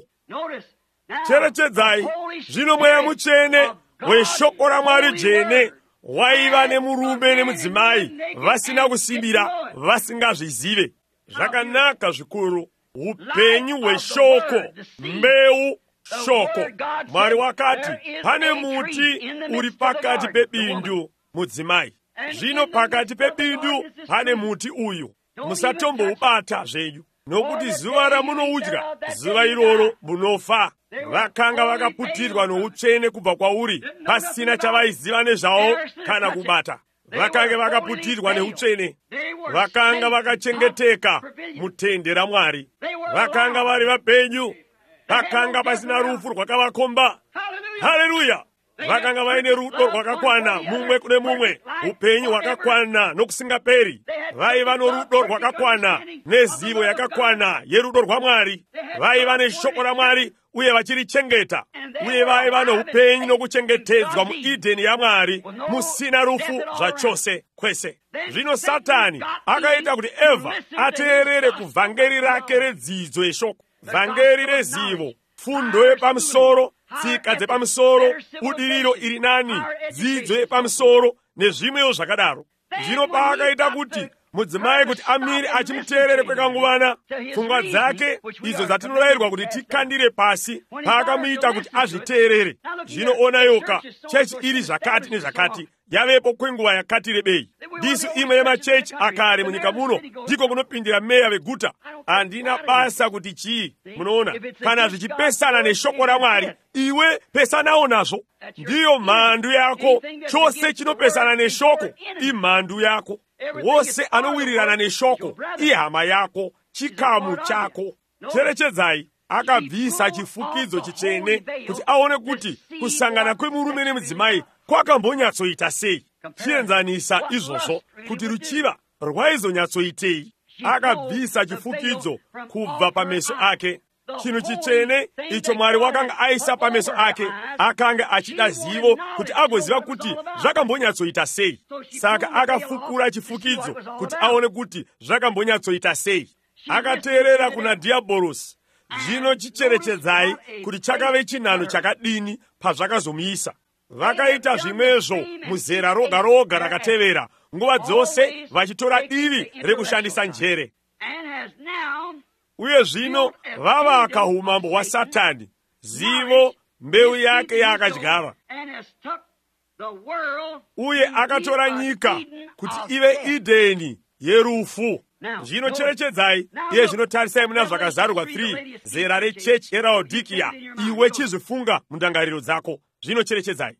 Cherechedzai, zvino mweya mutsvene weshoko raMwari dzvene waiva nemurume nemudzimai vasina kusimbira, vasingazvizive. Zvakanaka zvikuru, upenyu hweshoko, mbeu shoko. Mwari wakati, pane muti uri pakati pebindu, mudzimai. Zvino pakati pebindu pane muti uyu, musatomboubata zvenyu, nokuti zuva ramunoudya, zuva iroro munofa. Vakanga vakaputirwa noutsvene kubva kwauri, pasina chavaiziva nezvavo kana kubata. Vakanga vakaputirwa neutsvene, vakanga vakachengeteka mutende raMwari, vakanga vari vapenyu, vakanga pasina rufu rwakavakomba. Haleluya! Vakanga vaine rudo rwakakwana mumwe kune mumwe, upenyu hwakakwana nokusingaperi. Vaiva norudo rwakakwana nezivo yakakwana yerudo rwaMwari. Vaiva neshoko raMwari uye vachirichengeta, uye vaiva noupenyu nokuchengetedzwa muEdeni yaMwari musina rufu zvachose kwese. Zvino Satani akaita kuti Eva ateerere kuvhangeri rake redzidzo yeshoko, vhangeri rezivo, fundo yepamusoro, tsika dzepamusoro, budiriro iri nani, dzidzo yepamusoro nezvimwewo zvakadaro. Zvino paakaita kuti mudzimai kuti amire achimuteerere kwekanguvana pfungwa dzake izo dzatinorayirwa kuti tikandire pasi paakamuita kuti azviteerere. Zvino ona yoka chechi iri zvakati nezvakati yavepo kwenguva yakati rebei. Ndisu imwe yemachechi akare munyika muno ndiko kunopindira meya veguta. Handina basa kuti chii. Munoona, kana zvichipesana neshoko raMwari, iwe pesanawo nazvo. Ndiyo mhandu yako. Chose chinopesana neshoko imhandu yako. Wose anowirirana neshoko ihama yako, chikamu chako. Cherechedzai akabvisa chifukidzo chichene kuti aone kuti kusangana kwemurume nemudzimai kwakambonyatsoita sei. Chienzanisa izvozvo kuti ruchiva rwaizonyatsoitei. Akabvisa chifukidzo kubva pameso ake. Chinhu chichene icho Mwari wakanga aisa pameso ake akanga achida zivo kuti agoziva kuti zvakambonyatsoita sei. Saka akafukura chifukidzo kuti aone kuti zvakambonyatsoita sei. Akateerera kuna dhiabhorosi. Zvino chicherechedzai kuti chakave chinhano chakadini pazvakazomuisa. Vakaita zvimwezvo muzera roga roga rakatevera, nguva dzose vachitora divi rekushandisa njere. Uye zvino vava akaumambo hwaSatani, zivo mbeu yake yaakadyara. Uye akatora nyika kuti ive Idheni yerufu. Zvino cherechedzai iye zvinotarisai muna zvakazarurwa three, zera rechechi yeRaodhikea, iwe chizvifunga mundangariro dzako. Zvino cherechedzai.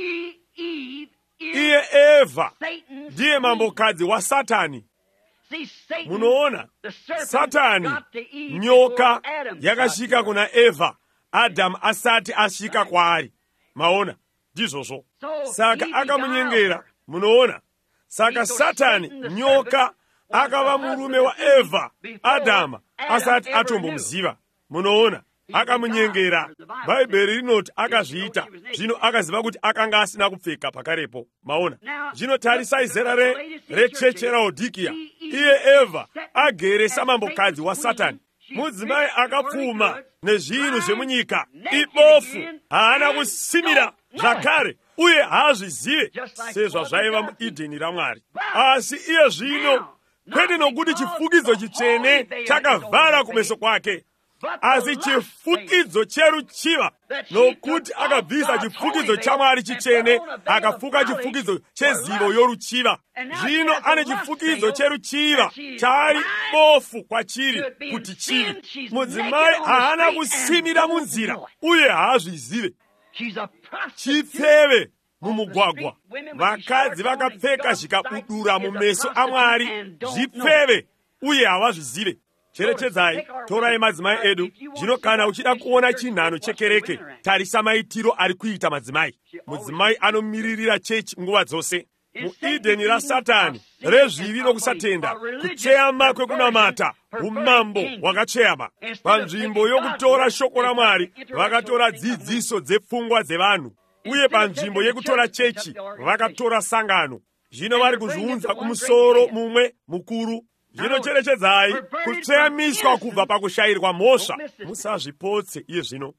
Iye Evha ndiye mambokadzi waSatani. Munoona, Satani, nyoka, yakasvika kuna Evha, Adhamu asati asvika kwaari. Maona, ndizvozvo. Saka akamunyengera. Munoona, saka Satani, nyoka, akava murume waEvha, Adhamu asati atombomuziva. Munoona, akamunyengera. Bhaibheri rinoti akazviita. Zvino akaziva kuti akanga asina kupfeka pakarepo. Maona, zvino tarisai zera rechechi yeRaodhikea. Iye Evha agere samambokadzi waSatani. Mudzimai akapfuma nezvinhu zvemunyika. Ibofu, haana kusimira zvakare uye haazvizive sezvazvaiva muIdheni raMwari. Asi iye zvino, kwete nokuti chifukidzo chichene chakavhara kumeso kwake, asi chifukidzo cheruchiva. Nokuti akabvisa chifukidzo chaMwari chichene akafuka chifukidzo chezivo yoruchiva. Zvino ane chifukidzo cheruchiva chari bofu kwachiri kuti chivi. Mudzimai haana kusimira munzira uye haazvizive. Chipfeve mumugwagwa. Vakadzi vakapfeka zvikabudura mumeso aMwari, zvipfeve uye havazvizive. Cherechedzai, torai madzimai edu. Zvino kana uchida kuona chinhano chekereke, tarisa maitiro ari kuita madzimai. Mudzimai anomiririra chechi nguva dzose. MuIdheni raSatani, rezvivi nokusatenda, kuchema kwekunamata, umambo hwakachema. Panzvimbo yokutora shoko raMwari, vakatora dzidziso dzepfungwa dzevanhu. Uye panzvimbo yekutora chechi, vakatora sangano. Zvino vari kuzviunza kumusoro mumwe mukuru. Zvino cherechedzai, kutseyamiswa kubva pakushayirwa mhosva. Musazvipotse iye zvino.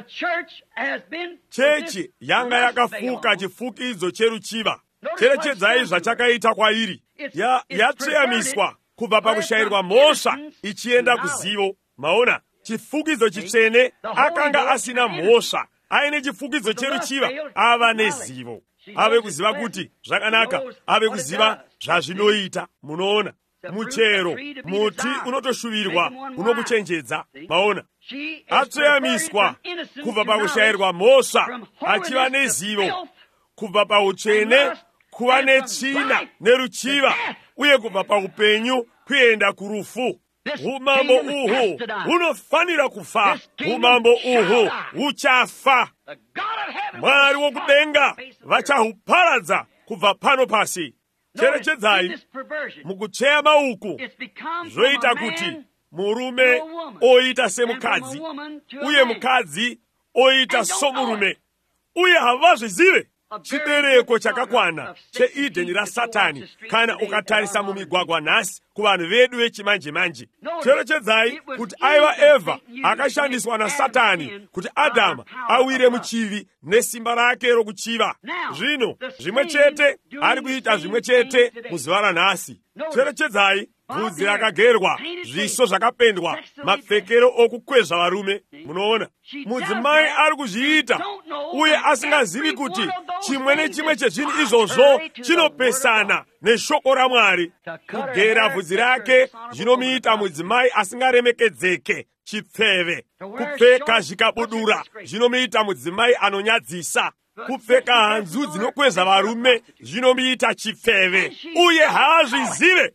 Chechi yanga yakafuka chifukidzo cheruchiva. Cherechedzai zvachakaita kwairi. Ya yatseyamiswa kubva pakushayirwa mhosva ichienda kuzivo. Maona, chifukidzo chichene akanga asina mhosva. Aine chifukidzo cheruchiva, ava nezivo. Ave kuziva kuti zvakanaka, ave kuziva zvazvinoita. Munoona, muchero, muti unotoshuvirwa, unokuchenjedza. Maona, atseyamiswa kubva pakushayirwa mhosva, achiva nezivo, kubva pautsvene kuva netsvina neruchiva, uye kubva paupenyu kuenda kurufu. Umambo uhu hunofanira kufa. Umambo uhu huchafa. Mwari wokudenga vachahuparadza kubva pano pasi. Cherechedzai, mukuchema uku zvoita kuti murume oita semukadzi, uye mukadzi oita somurume, uye havazvizive. chibereko chakakwana cheidheni rasatani kana ukatarisa mumigwagwa nhasi kuvanhu vedu vechimanje-manje. Cherechedzai kuti aiva Evha akashandiswa nasatani kuti Adhamu awire muchivi nesimba rake rokuchiva. Zvino zvimwe chete ari kuita zvimwe chete muzuva ranhasi. Cherechedzai, bvudzi rakagerwa, zviso zvakapendwa, mapfekero okukwezva varume. Munoona, mudzimai ari kuzviita uye asingazivi kuti chimwe nechimwe chezvinhu izvozvo chinopesana neshoko raMwari. Kugera bvudzi rake zvinomuita mudzimai asingaremekedzeke, chipfeve. Kupfeka zvikabudura zvinomuita mudzimai anonyadzisa. Kupfeka hanzu dzinokwezva varume zvinomuita chipfeve, uye haazvizive.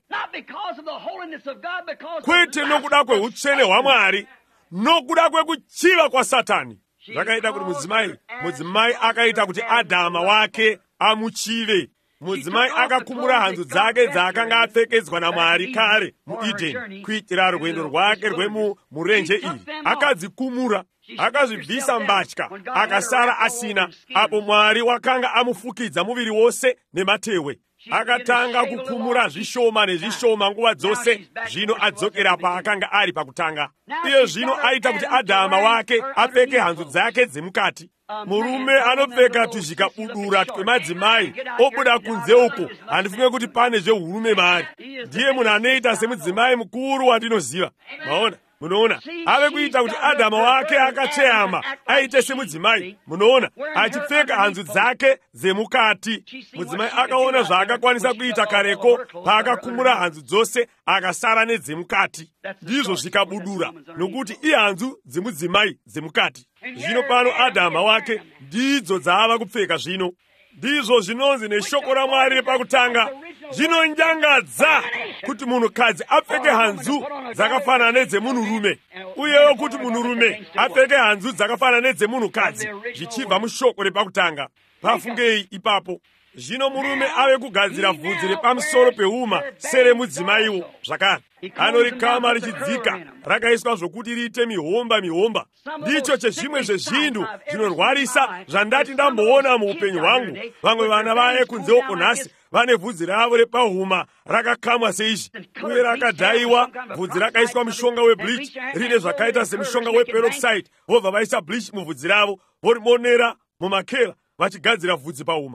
Kwete nokuda kweutsvene hwaMwari, nokuda kwekuchiva kwaSatani. Zvakaita kuti mudzimai, mudzimai akaita kuti Adhama wake amuchive. Mudzimai akakumura hanzu dzake dzaakanga apfekedzwa naMwari kare muEdheni kuitira rwendo rwake rwemurenje iri. Akadzikumura, akazvibvisa mbatya, akasara asina, apo Mwari wakanga amufukidza muviri wose nematehwe. Akatanga kukumura zvishoma nezvishoma nguva dzose, zvino adzokera paakanga ari pakutanga. Iye zvino aita kuti Adhama wake apfeke hanzu dzake dzemukati. Murume anopfeka tuzvikabudura twemadzimai obuda kunze uko, handifunge kuti pane zvehurume maari. Ndiye munhu anoita semudzimai mukuru wandinoziva. Maona? Munoona, ave kuita kuti Adhama wake akacheyama aite semudzimai. Munoona, achipfeka hanzu dzake dzemukati. Mudzimai akaona zvaakakwanisa kuita kareko paakakumura hanzu dzose akasara nedzemukati. Ndizvo zvikabudura, nokuti ihanzu dzemudzimai dzemukati. Zvino pano Adhama wake ndidzo dzaava kupfeka zvino. Ndizvo zvinonzi neshoko raMwari pakutanga. Zvinonyangadza kuti munhukadzi apfeke hanzu dzakafanana nedzemunhurume, uyewo kuti munhurume apfeke hanzu dzakafanana nedzemunhukadzi, zvichibva mushoko repakutanga. Pafungei ipapo. Zvino murume ave kugadzira bvudzi repamusoro peuma seremudzimaiwo zvakare. Anorikama richidzika, rakaiswa zvokuti riite mihomba mihomba. Ndicho chezvimwe zvezvinhu zvinorwarisa zvandati ndamboona muupenyu hwangu. Vamwe vana vaye kunze uko nhasi vane bvudzi ravo repahuma rakakamwa seizvi, uye rakadhayiwa, bvudzi rakaiswa mushonga webleach, rine zvakaita semushonga weperoxide, vobva vaisa bleach mubvudzi ravo, vorimonera mumakera vachigadzira bvudzi pauma.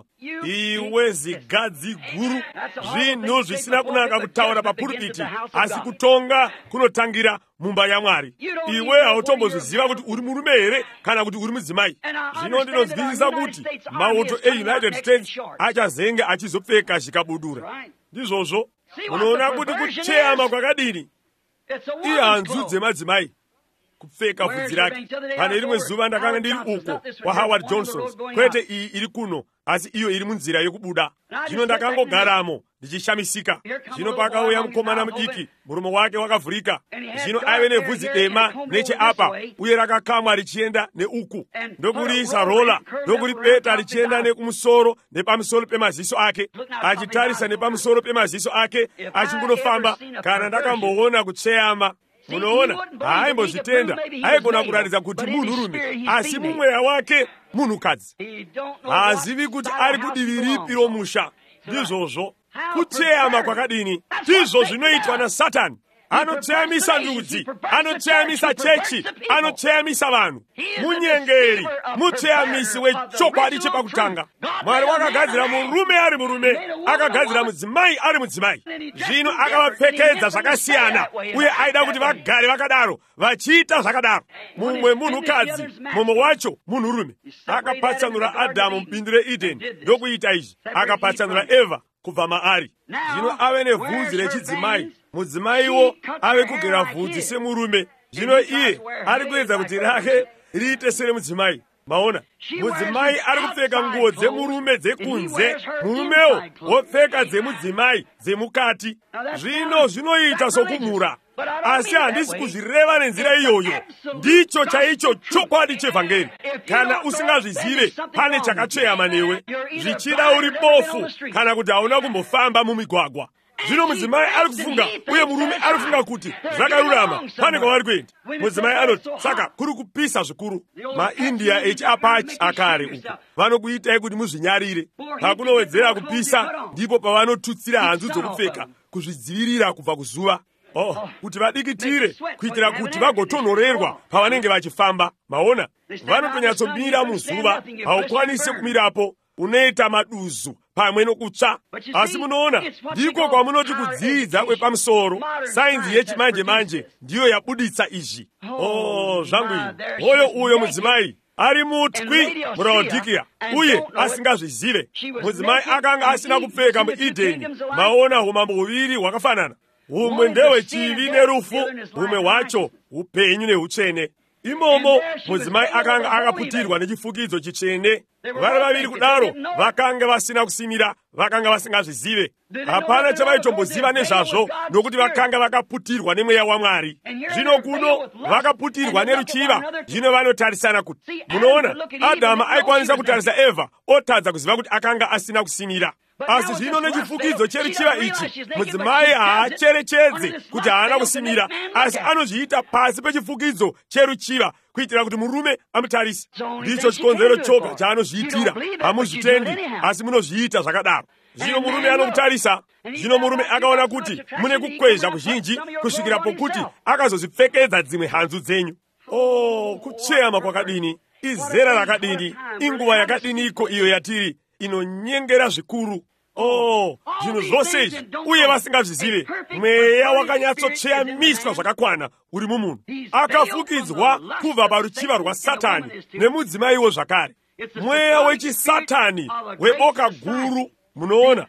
Iwe zigadzi guru, zvinhu zvisina kunaka kutaura papuripiti, asi kutonga kunotangira mumba yaMwari. Iwe hautombozviziva kuti uri murume here kana kuti uri mudzimai. Zvino ndinonzwisisa kuti mauto eUnited States achazenge achizopfeka zvikabudura. Ndizvozvo, munoona kuti kucheyama kwakadini. Ihanzu dzemadzimai kupfeka bvudzi rake. Pane rimwe zuva ndakanga ndiri uko kwa Howard Johnson, kwete iyi iri kuno, asi iyo iri munzira yokubuda. Zvino ndakangogaramo ndichishamisika. Zvino pakauya mukomana mudiki, muromo wake wakavhurika. Zvino aive nebvudzi dema necheapa, uye rakakamwa richienda neuku, ndokuriisa rola, ndokuripeta richienda nekumusoro nepamusoro pemaziso ake, achitarisa nepamusoro pemaziso ake, achingunofamba. Kana ndakamboona kucheyama, munoona, haimbozvitenda. Aigona kuratidza kuti munhurume, asi mumweya wake munhukadzi. Haazivi kuti ari kudivi ripi romusha. Ndizvozvo kucheyama kwakadini. Ndizvo zvinoitwa naSatani. Anocheyamisa ndudzi, anocheyamisa chechi, anocheyamisa vanhu. Munyengeri, mucheyamisi wechokwadi chepakutanga. Mwari wakagadzira murume ari murume, akagadzira mudzimai ari mudzimai. Zvino akavapfekedza zvakasiyana, uye aida kuti vagare vakadaro, vachiita zvakadaro. Mumwe munhukadzi, mumwe wacho munhurume. Akapatsanura Adhamu mubindu reEdheni ndokuita izvi, akapatsanura Evha kubva maari. Zvino ave nebvudzi rechidzimai, mudzimaiwo ave kugera bvudzi semurume. Zvino iye ari kuedza kuti rake riite seremudzimai. Maona, mudzimai ari kupfeka nguo dzemurume dzekunze, murumewo wopfeka dzemudzimai dzemukati. Zvino zvinoita sokumura, asi handisi kuzvireva nenzira iyoyo. Ndicho chaicho chokwadi chevhangeri. Kana usingazvizive, pane chakacheyama newe, zvichida uri bofu kana kuti hauna kumbofamba mumigwagwa. Zvino mudzimai ari kufunga uye murume ari kufunga kuti zvakarurama, pane kwavari kuenda. Mudzimai anoti, saka kuri kupisa zvikuru. MaIndia echiApache akare uku vanokuitai kuti muzvinyarire. Pakunowedzera kupisa ndipo pavanotutsira hanzu dzokupfeka kuzvidzivirira kubva kuzuva. Oh, kuti vadikitire kuitira kuti vagotonhorerwa pavanenge vachifamba. Maona, vanotonyatsobira muzuva, haukwanisi kumirapo, unoita maduzu pamwe nokutsva. Asi munoona, ndiko kwamunoti kudzidza kwepamusoro, sainzi yechimanje manje ndiyo yabuditsa izvi. Oh, zvangu ini. Hoyo uyo mudzimai ari mutwi muLaodikea uye asingazvizive. Mudzimai akanga asina kupfeka muEdheni. Maona umambo huviri hwakafanana. Humwe ndewechivi nerufu, humwe hwacho upenyu neutsvene. Imomo mudzimai akanga akaputirwa nechifukidzo chitsvene. Vari vaviri kudaro vakanga vasina kusimira, vakanga vasingazvizive. Hapana chavaitomboziva nezvazvo, nokuti vakanga vakaputirwa nemweya waMwari. Zvino kuno vakaputirwa neruchiva, zvino vanotarisana kuti. Munoona, Adhamu aikwanisa kutarisa Evha otadza kuziva kuti akanga asina kusimira. Asi zvino nechifukidzo cheruchiva ichi, mudzimai haacherechedze kuti haana kusimira, asi anozviita pasi pechifukidzo cheruchiva kuitira kuti murume amutarise. Ndicho chikonzero choga chaanozviitira. Hamuzvitendi, asi munozviita zvakadaro. Zvino murume anokutarisa. Zvino murume akaona kuti mune kukwezva kuzhinji kusvikira pokuti akazozvipfekedza dzimwe hanzu dzenyu. Oh, kuchema kwakadini! Izera rakadini! Inguva yakadiniko iyo yatiri inonyengera zvikuru. Oh, zvinhu zvose izvi uye vasingazvizive. Mweya wakanyatsotsveyamiswa zvakakwana uri mumunhu. Akafukidzwa kubva paruchiva rwaSatani nemudzimaiwo zvakare. Mweya wechisatani weboka guru. Munoona,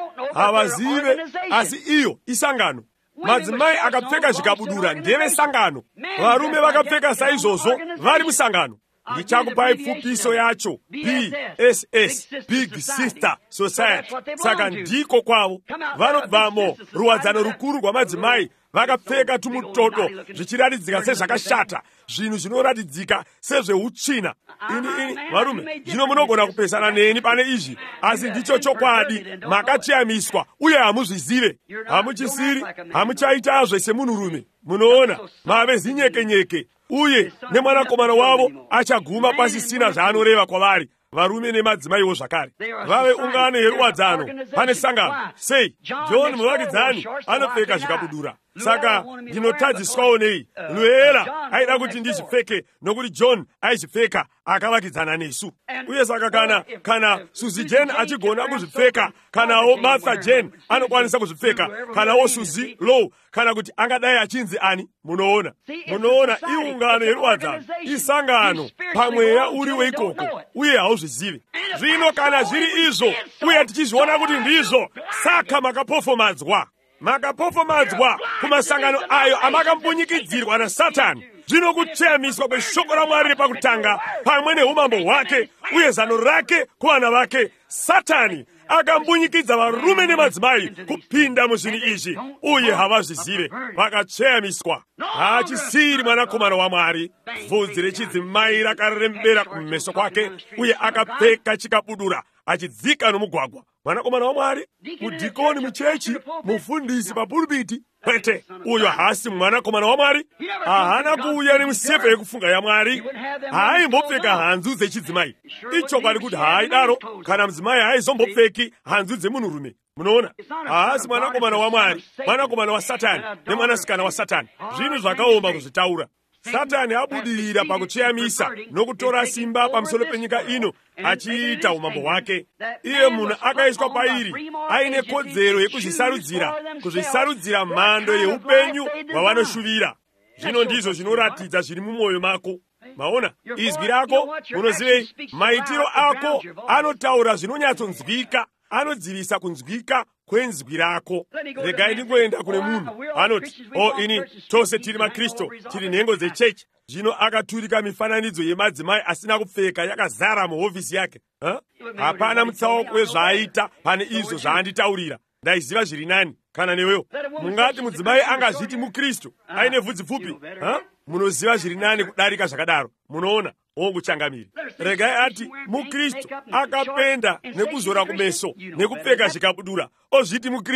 havazive, asi iyo isangano. Madzimai akapfeka zvikabudura ndeve sangano. Varume vakapfeka saizvozvo vari musangano. Ndichakupai pfupiso yacho, B S S, Big Sister Society. Saka ndiko kwavo. Vanobvamo ruwadzano rukuru rwamadzimai vakapfeka tumutoto zvichiratidzika sezvakashata, zvinhu zvinoratidzika sezveutsvina. Ini ini varume, zvino munogona kupesana neni pane izvi, asi ndicho chokwadi. Makachiyamiswa uye hamuzvizive. Hamuchisiri, hamuchaitazve semunhurume. Munoona, mave zinyekenyeke. Uye nemwanakomana wavo achaguma pasisina zvaanoreva kwavari. Varume nemadzimaiwo zvakare vave ungano yeruwadzano. Pane sangano. Sei, John muvakidzani anopfeka zvikabudura. Saka ndinotadziswawo nei. Luela aida kuti ndizvipfeke nokuti John aizvipfeka akavakidzana nesu. Uye saka kana kana Suzy Jane achigona kuzvipfeka, kanawo Martha Jane anokwanisa kuzvipfeka, kanawo Suzy Low, kana kuti angadai achinzi ani. Munoona, munoona iungano yeruwadzano, isangano pamweya uri weikoko uye hauzvizive. Zvino kana zviri izvo uye tichizviona kuti ndizvo, saka makapofomadzwa. Makapofomadzwa kumasangano ayo amakampunyikidzirwa naSatani. Zvino kucheyamiswa kweshoko raMwari repakutanga pamwe neumambo hwake uye zano rake kuvana vake, Satani akambunyikidza varume nemadzimai kupinda muzvinhu izvi uye havazvizive. Vakacheyamiswa. Haachisiri mwanakomana waMwari. Bvudzi rechidzimai rakarembera kumeso kwake uye akapfeka chikabudura achidzika nomugwagwa. Mwanakomana waMwari, mudhikoni muchechi, mufundisi papuripiti, kwete, uyo haasi mwanakomana waMwari. Haana kuuya nemusefe yekufunga yaMwari. Haayimbopfeka hanzu dzechidzimai. Ichokwadi kuti haaidaro kana mudzimai haayizombopfeki hanzu dzemunhurume. Munoona, haasi mwanakomana waMwari, mwanakomana waSatani nemwanasikana waSatani. Zvinhu zvakaoma kuzvitaura. Satani abudirira pakucheyamisa nokutora simba pamusoro penyika ino achiita umambo hwake. Iye munhu akaiswa pairi aine kodzero yekuzvisarudzira, kuzvisarudzira mhando yeupenyu hwavanoshuvira. Zvino ndizvo zvinoratidza zviri mumwoyo mako. Maona, izwi rako, munozivei, maitiro ako anotaura zvinonyatsonzwika, anodzivisa kunzwika kwenzwi rako. Regai ndingoenda kune munhu anoti, o ini tose tiri maKristu, tiri nhengo dzechechi. Zvino akaturika mifananidzo yemadzimai asina kupfeka yakazara muhofisi yake. Ha? Hapana mutsauko wezvaaita pane izvo zvaanditaurira. Ndaiziva zviri nani. Kana newewo mungati mudzimai angazviti muKristu aine vhudzi pfupi? Ha? Munoziva zviri nani kudarika zvakadaro. Munoona, wokuchangamira. Regai ati muKristu akapenda nekuzora kumeso nekupfeka zvikabudura ozviti muKristu.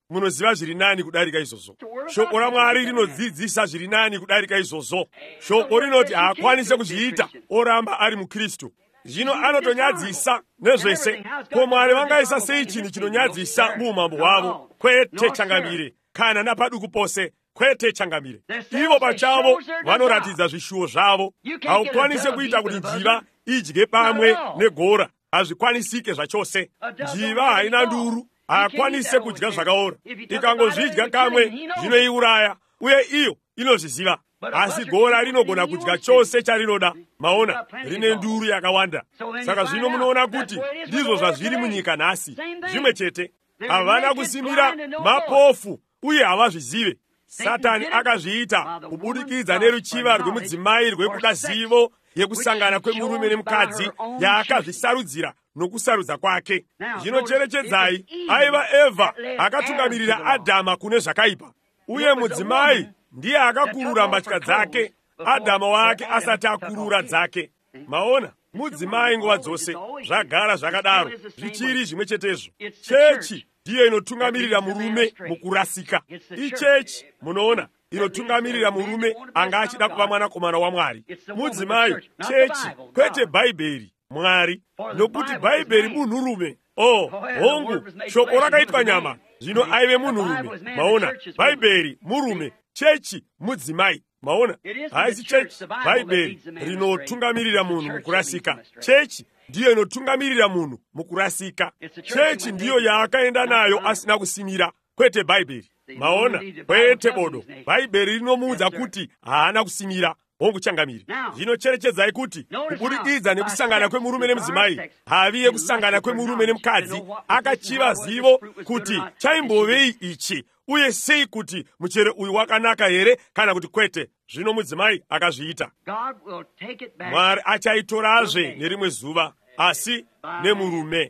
munoziva zviri nani kudarika izvozvo. Shoko raMwari rinodzidzisa zviri nani kudarika izvozvo. Shoko rinoti haakwanise kuzviita oramba ari muKristu. Zvino anotonyadzisa nezvese. Ko Mwari vangaisa sei chinhu chinonyadzisa muumambo hwavo? Kwete changamire, kana napaduku pose, kwete changamire. Ivo pachavo vanoratidza zvishuwo zvavo. Haukwanise kuita kuti njiva idye pamwe negora. Hazvikwanisike zvachose. Njiva haina nduru, haakwanise kudya zvakaora. Ikangozvidya kamwe zvinoiuraya, uye iyo inozviziva. Asi gora rinogona kudya chose charinoda. Maona, rine nduru yakawanda. Saka zvino munoona kuti ndizvo zvazviri munyika nhasi. Zvimwe chete, havana kusimira mapofu uye havazvizive. Satani akazviita kubudikidza neruchiva rwemudzimai rwekuda zivo yekusangana kwemurume nemukadzi yaakazvisarudzira nokusarudza kwake. Zvinocherechedzai, aiva Evha akatungamirira Adhama kune zvakaipa, uye mudzimai ndiye akakurura mbatya dzake Adhama wake asati akurura dzake. Maona, mudzimai nguva dzose zvagara zvakadaro, zvichiri zvimwe chetezvo. Chechi ndiyo inotungamirira murume mukurasika. Ichechi, munoona, inotungamirira murume anga achida kuva mwanakomana waMwari. Mudzimai, chechi, kwete Bhaibheri, Mwari. Nokuti Bhaibheri munhurume. Oh, hongu, shoko rakaitwa nyama, zvino aive munhurume. Maona, Bhaibheri murume, chechi mudzimai. Maona, haisi chechi, Bhaibheri rinotungamirira munhu mukurasika. Chechi ndiyo inotungamirira munhu mukurasika. Chechi ndiyo yaakaenda nayo asina kusimira, kwete Bhaibheri. Maona, kwete bodo. Bhaibheri rinomuudza kuti haana kusimira, hongu changamiri. Zvinocherechedzai kuti kubudikidza nekusangana kwemurume nemudzimai, haviye kusangana kwemurume nemukadzi, akachiva zivo kuti chaimbovei ichi, uye sei kuti muchere uyu wakanaka here kana kuti kwete. Zvino mudzimai akazviita. Mwari achaitorazve nerimwe zuva, asi nemurume.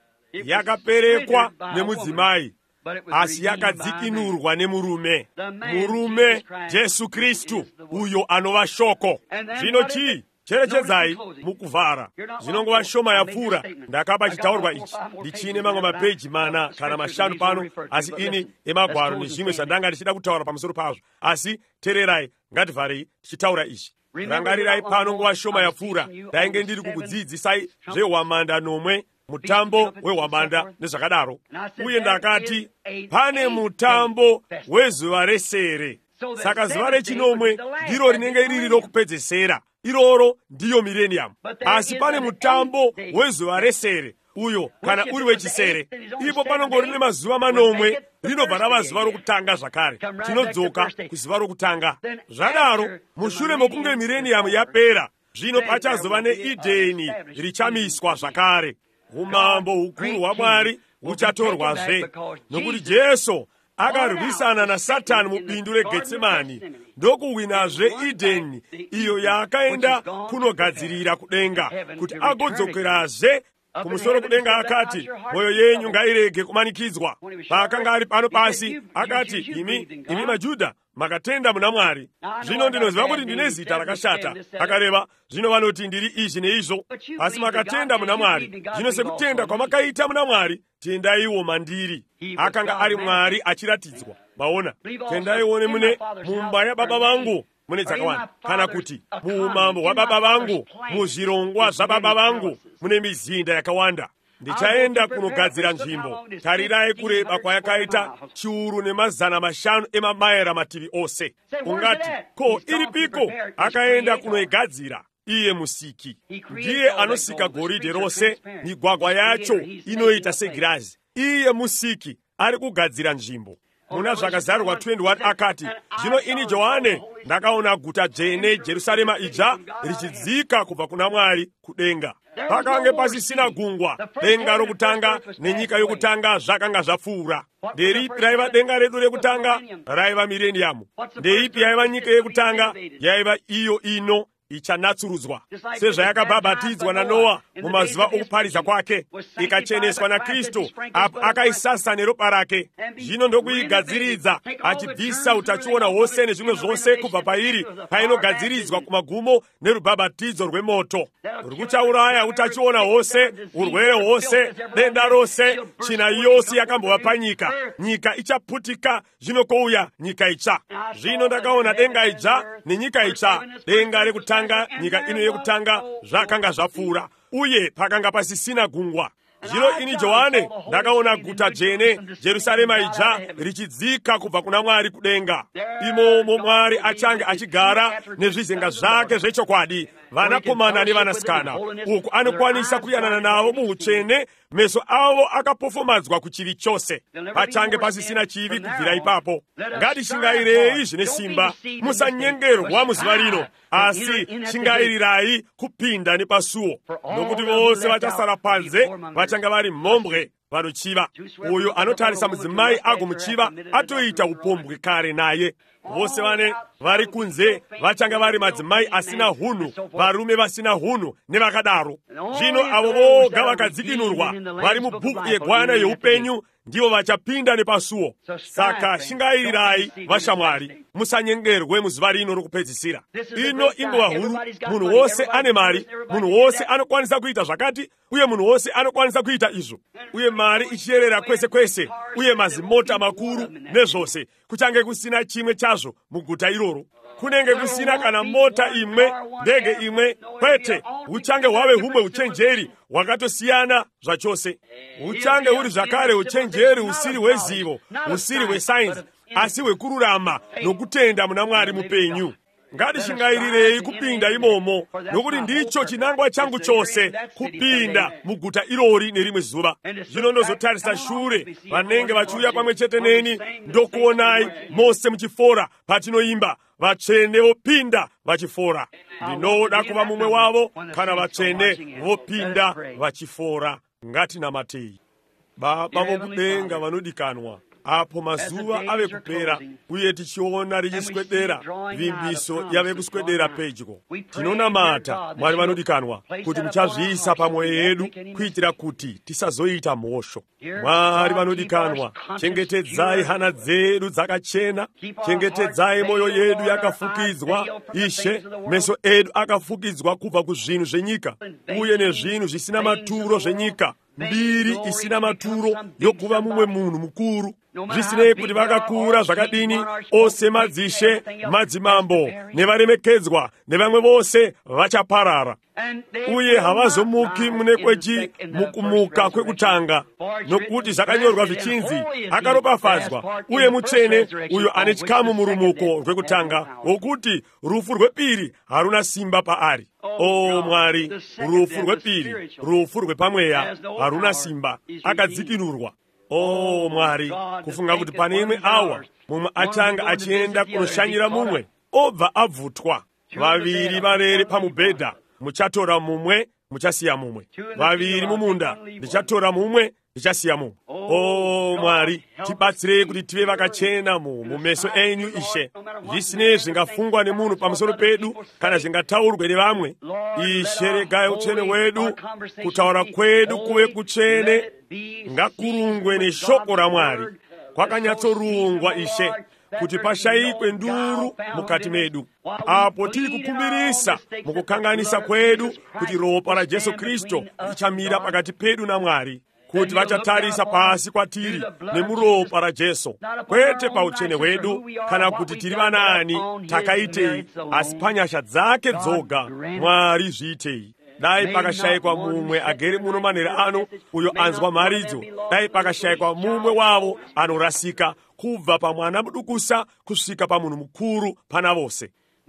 Yakaperekwa nemudzimai, asi yakadzikinurwa nemurume. Murume Jesu Kristu, uyo anova shoko. Zvino chii? Cherechedzai mukuvhara. Zvino nguva shoma yapfuura ndakapa chitaurwa ichi. Ndichine mamwe mapeji mana kana mashanu pano, asi ini emagwaro nezvimwe zvandanga ndichida kutaura pamusoro pazvo. Asi tererai, ngativharei tichitaura ichi. Rangarirai pano nguva shoma yapfuura ndainge ndiri kukudzidzisai zvehwamanda nomwe, mutambo wehwamanda nezvakadaro. Uye ndakati pane mutambo wezuva resere. Saka zuva rechinomwe ndiro rinenge riri rokupedzesera. Iroro ndiyo millennium. Asi pane mutambo wezuva resere, uyo kana uri wechisere. Ipo panongori nemazuva manomwe, rinobva rava zuva rokutanga zvakare. Tinodzoka kuzuva rokutanga. Zvadaro, mushure mokunge millennium yapera, zvino pachazova neEdheni richamiswa zvakare. Umambo hukuru hwaMwari huchatorwazve, nokuti Jesu akarwisana naSatani mubindu reGetsemani ndokuwinazve Edheni, iyo yaakaenda kunogadzirira kudenga, kuti agodzokerazve kumusoro kudenga. Akati mwoyo yenyu ngairege kumanikidzwa. Paakanga ari pano pasi akati, imi imi maJudha makatenda muna Mwari. Zvino ndinoziva kuti ndine zita rakashata. Akareva, zvino vanoti ndiri izvi neizvo, asi makatenda muna Mwari. Zvino sekutenda kwamakaita muna Mwari, tendaiwo mandiri. Akanga ari Mwari achiratidzwa. Maona, tendaiwo mune mumba yababa vangu mune dzakawanda, kana kuti muumambo hwababa vangu, muzvirongwa zvababa vangu mune mizinda yakawanda. Ndichaenda kunogadzira nzvimbo. Tarirai kureba kwayakaita chiuru nemazana mashanu emamaera mativi ose. Ungati, ko iripiko? Akaenda kunoigadzira. Iye musiki ndiye anosika goridhe rose, migwagwa yacho inoita segirazi. Iye musiki ari kugadzira nzvimbo. Muna zvakazarurwa twenty-one akati, zvino ini Johane ndakaona guta dzvene Jerusarema idzva richidzika kubva kuna Mwari kudenga. Pakange pasisina gungwa, denga rokutanga nenyika yokutanga zvakanga zvapfuura. Nderipi raiva denga redu rekutanga? Raiva millennium. Ndeipi yaiva nyika yekutanga? Yaiva iyo ino ichanatsurudzwa sezvayakabhabhatidzwa naNowa mumazuva okuphariza kwake, ikacheneswa naKristu apo akaisasa neropa rake. Zvino ndokuigadziridza, achibvisa utachiona hwose nezvimwe zvose kubva pairi painogadziridzwa kumagumo nerubhabhatidzo rwemoto. Rukuchauraya utachiona hwose, urwere hwose, denda rose, china yose yakambova panyika. Nyika ichaputika zvino kouya nyika itsva. Zvino ndakaona denga idzva nenyika itsva. Denga rekutanga, nyika ino yekutanga zvakanga zvapfuura, uye pakanga pasisina gungwa. Zvino ini Johane ndakaona guta dzvene Jerusarema idzva richidzika kubva kuna Mwari kudenga. Imomo Mwari achange achigara nezvizenga zvake zvechokwadi, vanakomana nevanasikana. Uku anokwanisa kuyanana navo muutsvene, meso avo akapofomadzwa kuchivi chose. Pachange pasisina chivi kubvira ipapo. Ngatishingairei zvine simba, musanyengerwa muzuva rino, asi shingairirai kupinda nepasuo, nokuti vose vachasara panze vachanga vari mhombwe vanochiva. Uyo anotarisa mudzimai agomuchiva atoita upombwe kare naye. Vose vane vari kunze vachanga vari madzimai asina hunhu, varume vasina hunhu nevakadaro. Zvino avo voga vakadzikinurwa vari mubhuku yegwana yeupenyu ndivo vachapinda nepasuo. Saka shingairirai vashamwari, musanyengerwe muzuva rino rokupedzisira. Ino ingova huru, munhu wose ane mari, munhu wose anokwanisa kuita zvakati, uye munhu wose anokwanisa kuita izvo. Uye mari ichiyerera kwese kwese, uye mazimota makuru nezvose. Kuchange kusina chimwe chazvo muguta iroro. Kunenge kusina kana mota imwe, ndege imwe, kwete. Uchange hwave humwe uchenjeri hwakatosiyana zvachose. Uchange huri zvakare uchenjeri usiri hwezivo, usiri hwesainzi, asi hwekururama nokutenda muna Mwari mupenyu. Ngatishingairei kupinda imomo, nokuti ndicho chinangwa changu chose, kupinda muguta irori nerimwe zuva. Zvino ndozotarisa shure, vanenge vachiuya pamwe chete neni, ndokuonai mose muchifora patinoimba, vatsvene vopinda vachifora. Ndinoda kuva mumwe wavo, kana vatsvene vopinda vachifora. Ngatinamatei. Baba vokudenga vanodikanwa, apo mazuva ave kupera, uye tichiona richiswedera, vimbiso yave kuswedera pedyo. Tinonamata Mwari vanodikanwa kuti muchazviisa pamwoyo yedu kuitira kuti tisazoita mhosvo. Mwari vanodikanwa, chengetedzai hana dzedu dzakachena, chengetedzai moyo yedu yakafukidzwa. Ishe, meso edu akafukidzwa kubva kuzvinhu zvenyika, uye nezvinhu zvisina maturo zvenyika. Mbiri isina maturo yokuva mumwe munhu mukuru. Zvisinei kuti vakakura zvakadini, ose madzishe, madzimambo nevaremekedzwa nevamwe vose vachaparara. Uye havazomuki mune kwechi mukumuka kwekutanga, nokuti zvakanyorwa zvichinzi, akaropafadzwa uye mutsvene uyo ane chikamu murumuko rwekutanga, wokuti rufu rwepiri haruna simba paari. O Mwari, rufu rwepiri, rufu rwepamweya haruna simba, akadzikinurwa. O Mwari, kufunga kuti pane imwe awa mumwe achanga achienda kunoshanyira mumwe, obva abvutwa. Vaviri varere pamubhedha, muchatora mumwe, muchasiya mumwe. Vaviri mumunda, ndichatora mumwe, ndichasiya mumwe. O Mwari, tibatsirei kuti tive vakachena mu mumeso enyu Ishe. Zvisinei zvingafungwa nemunhu pamusoro pedu kana zvingataurwe nevamwe. Ishe, regai utsvene hwedu, kutaura kwedu kuve kutsvene. Ngakurungwe neshoko raMwari, kwakanyatsorungwa Ishe, kuti pashayikwe nduru mukati medu. Apo tiri kukumbirisa mukukanganisa kwedu kuti ropa ra Jesu Kristo richamira pakati pedu na Mwari, kuti vachatarisa pasi kwatiri nemuropa ra Jesu, kwete pautsvene hwedu kana kuti tiri vanani takaitei, asi panyasha dzake dzoga Mwari zviitei. Dai pakashayikwa mumwe agere muno manhero ano uyo anzwa mharidzo, dai pakashayikwa mumwe wavo anorasika kubva pamwana mudukusa kusvika pamunhu mukuru pana vose.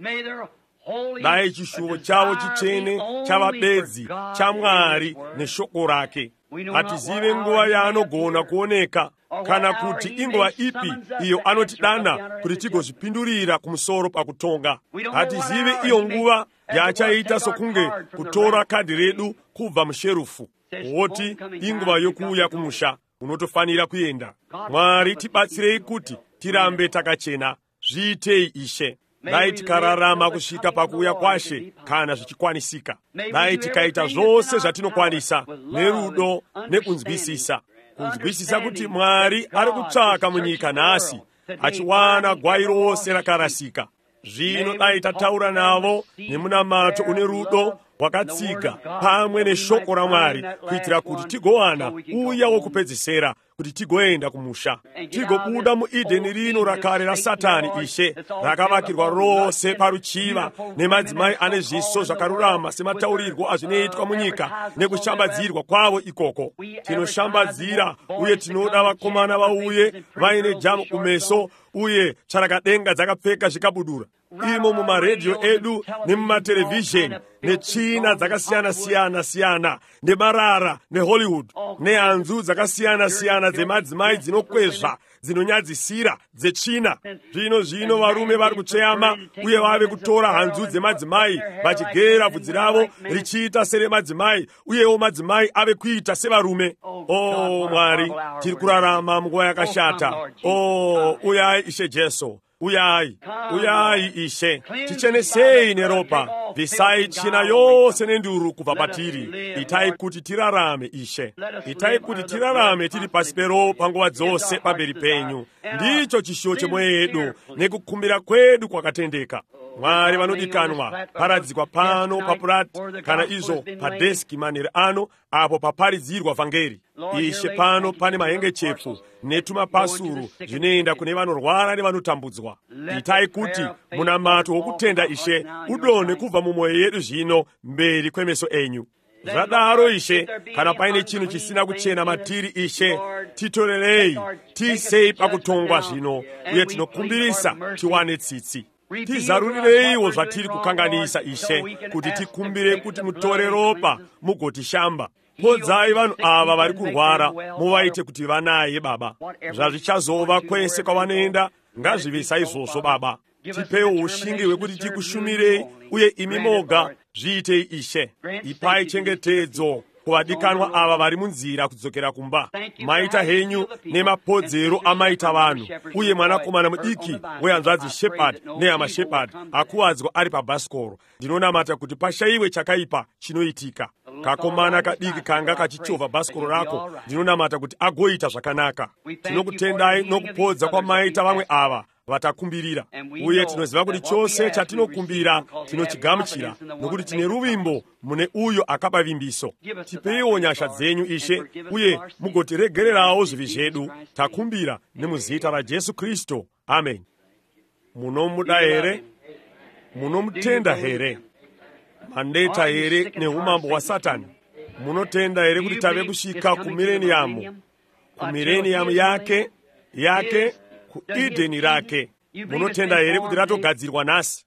Dai chishuvo chavo chitsvene chavabedzi chaMwari neshoko rake. Hatizive nguva yaanogona kuoneka, kana kuti inguva ipi iyo anotidana kuti tigozvipindurira kumusoro pakutonga. Hatizive iyo nguva yachaita sokunge kutora kadhi redu kubva musherufu, woti inguva yokuuya kumusha, unotofanira kuenda. Mwari tibatsirei kuti tirambe takachena. Zviitei Ishe. dai tikararama kusvika pakuuya kwashe kana zvichikwanisika. Dai tikaita zvose zvatinokwanisa nerudo nekunzwisisa, kunzwisisa kuti Mwari ari kutsvaka munyika nhasi achiwana gwai rose rakarasika. Zvino dai tataura navo nemunamato une rudo wakatsiga pamwe neshoko raMwari kuitira kuti tigowana uya wokupedzisira kuti tigoenda kumusha, tigobuda muEdheni rino rakare raSatani Ishe, rakavakirwa rose paruchiva nemadzimai ane zviso zvakarurama semataurirwo azvinoitwa munyika nekushambadzirwa kwavo ikoko. Tinoshambadzira uye tinoda vakomana vauye vaine jamu kumeso uye tsvarakadenga dzakapfeka zvikabudura, imo mumaredhiyo edu nemumaterevhizheni netsvina dzakasiyana-siyana siyana nemarara neHollywood nehanzu dzakasiyana-siyana dzemadzimai dzinokwezva dzinonyadzisira dzetsvina. Zvino zvino varume vari kutsveyama uye vave kutora hanzu dzemadzimai vachigera bvudzi ravo richiita seremadzimai uyewo madzimai ave kuita sevarume. O Mwari, tiri kurarama munguva yakashata. O uyai Ishe Jesu, uyai, uyai Ishe, tichenesei neropa, bvisai tsvina yose nenduru kubva patiri. Itai kuti tirarame Ishe, itai kuti tirarame tiri pasi pero panguva dzose pamberi penyu. Ndicho chishuwo chemwoyo yedu nekukumbira kwedu kwakatendeka. Mwari vanodikanwa, paradzikwa pano papurati kana izvo padheski manheru ano apo paparidzirwa vhangeri. Ishe, pano pane mahengechefu netumapasuru zvinoenda kune vanorwara nevanotambudzwa. Itai kuti munamato wokutenda Ishe udonhe kubva mumwoyo yedu zvino mberi kwemeso enyu. Zvadaro Ishe, kana paine chinhu chisina kuchena matiri Ishe, titorerei, tiisei pakutongwa zvino, uye tinokumbirisa tiwane tsitsi. Tizarurireiwo zvatiri kukanganisa Ishe, kuti tikumbire kuti mutore ropa mugotishamba. Podzai vanhu ava vari kurwara, muvaite kuti vanaye Baba. Zvazvichazova kwese kwavanoenda, ngazvive saizvozvo Baba. Tipewo ushingi hwekuti tikushumirei, uye imi moga zviitei Ishe. Ipai chengetedzo kuvadikanwa ava vari munzira kudzokera kumba. Maita henyu nemapodzero amaita vanhu, uye mwanakomana mudiki wehanzvadzi Shepard nehama Shepard akuwadzwa ari pabhasikoro. Ndinonamata kuti pashayiwe chakaipa chinoitika. Kakomana kadiki kanga kachichovha bhasikoro rako, ndinonamata kuti agoita zvakanaka. Tinokutendai nokupodza kwamaita vamwe ava vatakumbirira, uye tinoziva kuti chose chatinokumbira tinochigamuchira, nokuti tine ruvimbo mune uyo akapa vimbiso. Tipeiwo nyasha dzenyu Ishe, uye mugotiregererawo zvivi zvedu. Takumbira nemuzita raJesu Kristu, amen. Munomuda here? Munomutenda here? Mandeta here neumambo wa Satani? Munotenda here kuti tave kusvika kumireniyamu, kumireniyamu yake yake kuEdheni rake? Munotenda here kuti ratogadzirwa nhasi?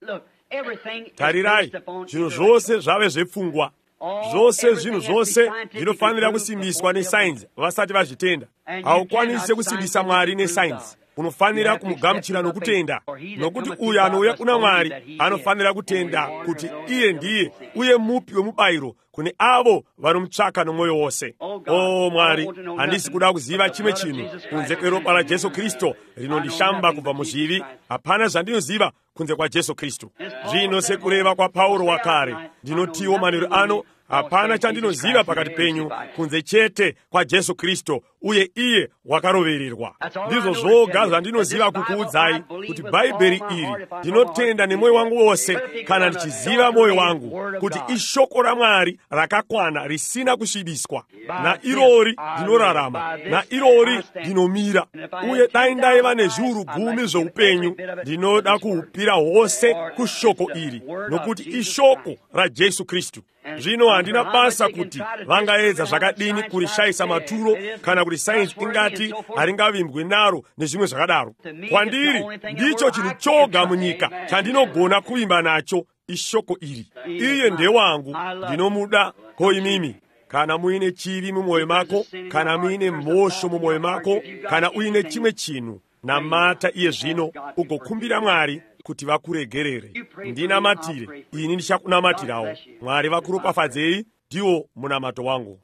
Tarirai, zvinhu zvose zvave zvepfungwa. Zvose zvinhu zvose zvinofanira kusimbiswa nesainzi vasati vazvitenda. Haukwanisi kusimbisa Mwari nesainzi. Unofanira kumugamuchira nokutenda, nokuti uyo anouya kuna Mwari anofanira kutenda kuti iye ndiye, uye mupi wemubayiro kune avo vanomutsvaka nomwoyo wose. O Mwari, handisi kuda kuziva chimwe chinhu kunze kweropa raJesu Kristu rinondishamba kubva muzvivi. Hapana zvandinoziva kunze kwaJesu Kristu. Zvino sekureva kwaPauro wakare, ndinotiwo manheru ano, hapana chandinoziva pakati penyu kunze chete kwaJesu Kristu, uye iye wakarovererwa. Ndizvo zvoga zvandinoziva kukuudzai, kuti Bhaibheri iri ndinotenda nemwoyo wangu wose, kana ndichiziva mwoyo wangu kuti ishoko raMwari rakakwana risina kusvibiswa. Nairori ndinorarama, nairori ndinomira. Uye dai ndaiva nezviuru gumi zvoupenyu, ndinoda kuhupira hwose kushoko iri, nokuti ishoko raJesu Kristu. Zvino handina basa kuti vangaedza zvakadini kurishayisa maturo, kana kuti sainzi ingati haringavimbwe naro nezvimwe zvakadaro. Kwandiri ndicho chinhu choga munyika chandinogona kuvimba nacho, ishoko iri. Iye ndewangu, ndinomuda. Ko imimi, kana muine chivi mumwoyo mako, kana muine mhosvo mumwoyo mako, kana uine chimwe chinhu, namata iye zvino ugokumbira Mwari kuti vakuregerere. Ndinamatire, ini ndichakunamatirawo. Mwari vakuropafadzei, ndiwo munamato wangu.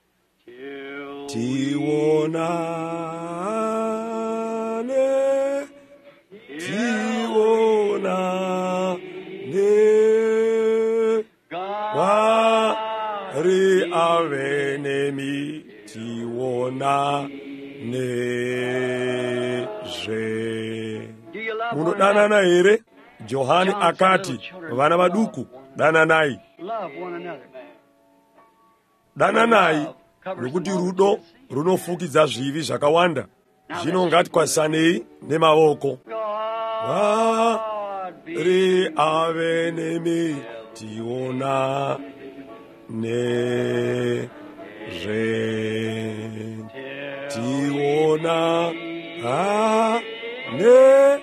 Tionane, tionane. ri ave nemitiona nezve. Munodanana here? Johani akati, vana vaduku, dananai. Dananai, nokuti rudo runofukidza zvivi zvakawanda. Zvino ngatikwasanei nemaoko. Ri ave nemitiona nezve. Tiona ha ne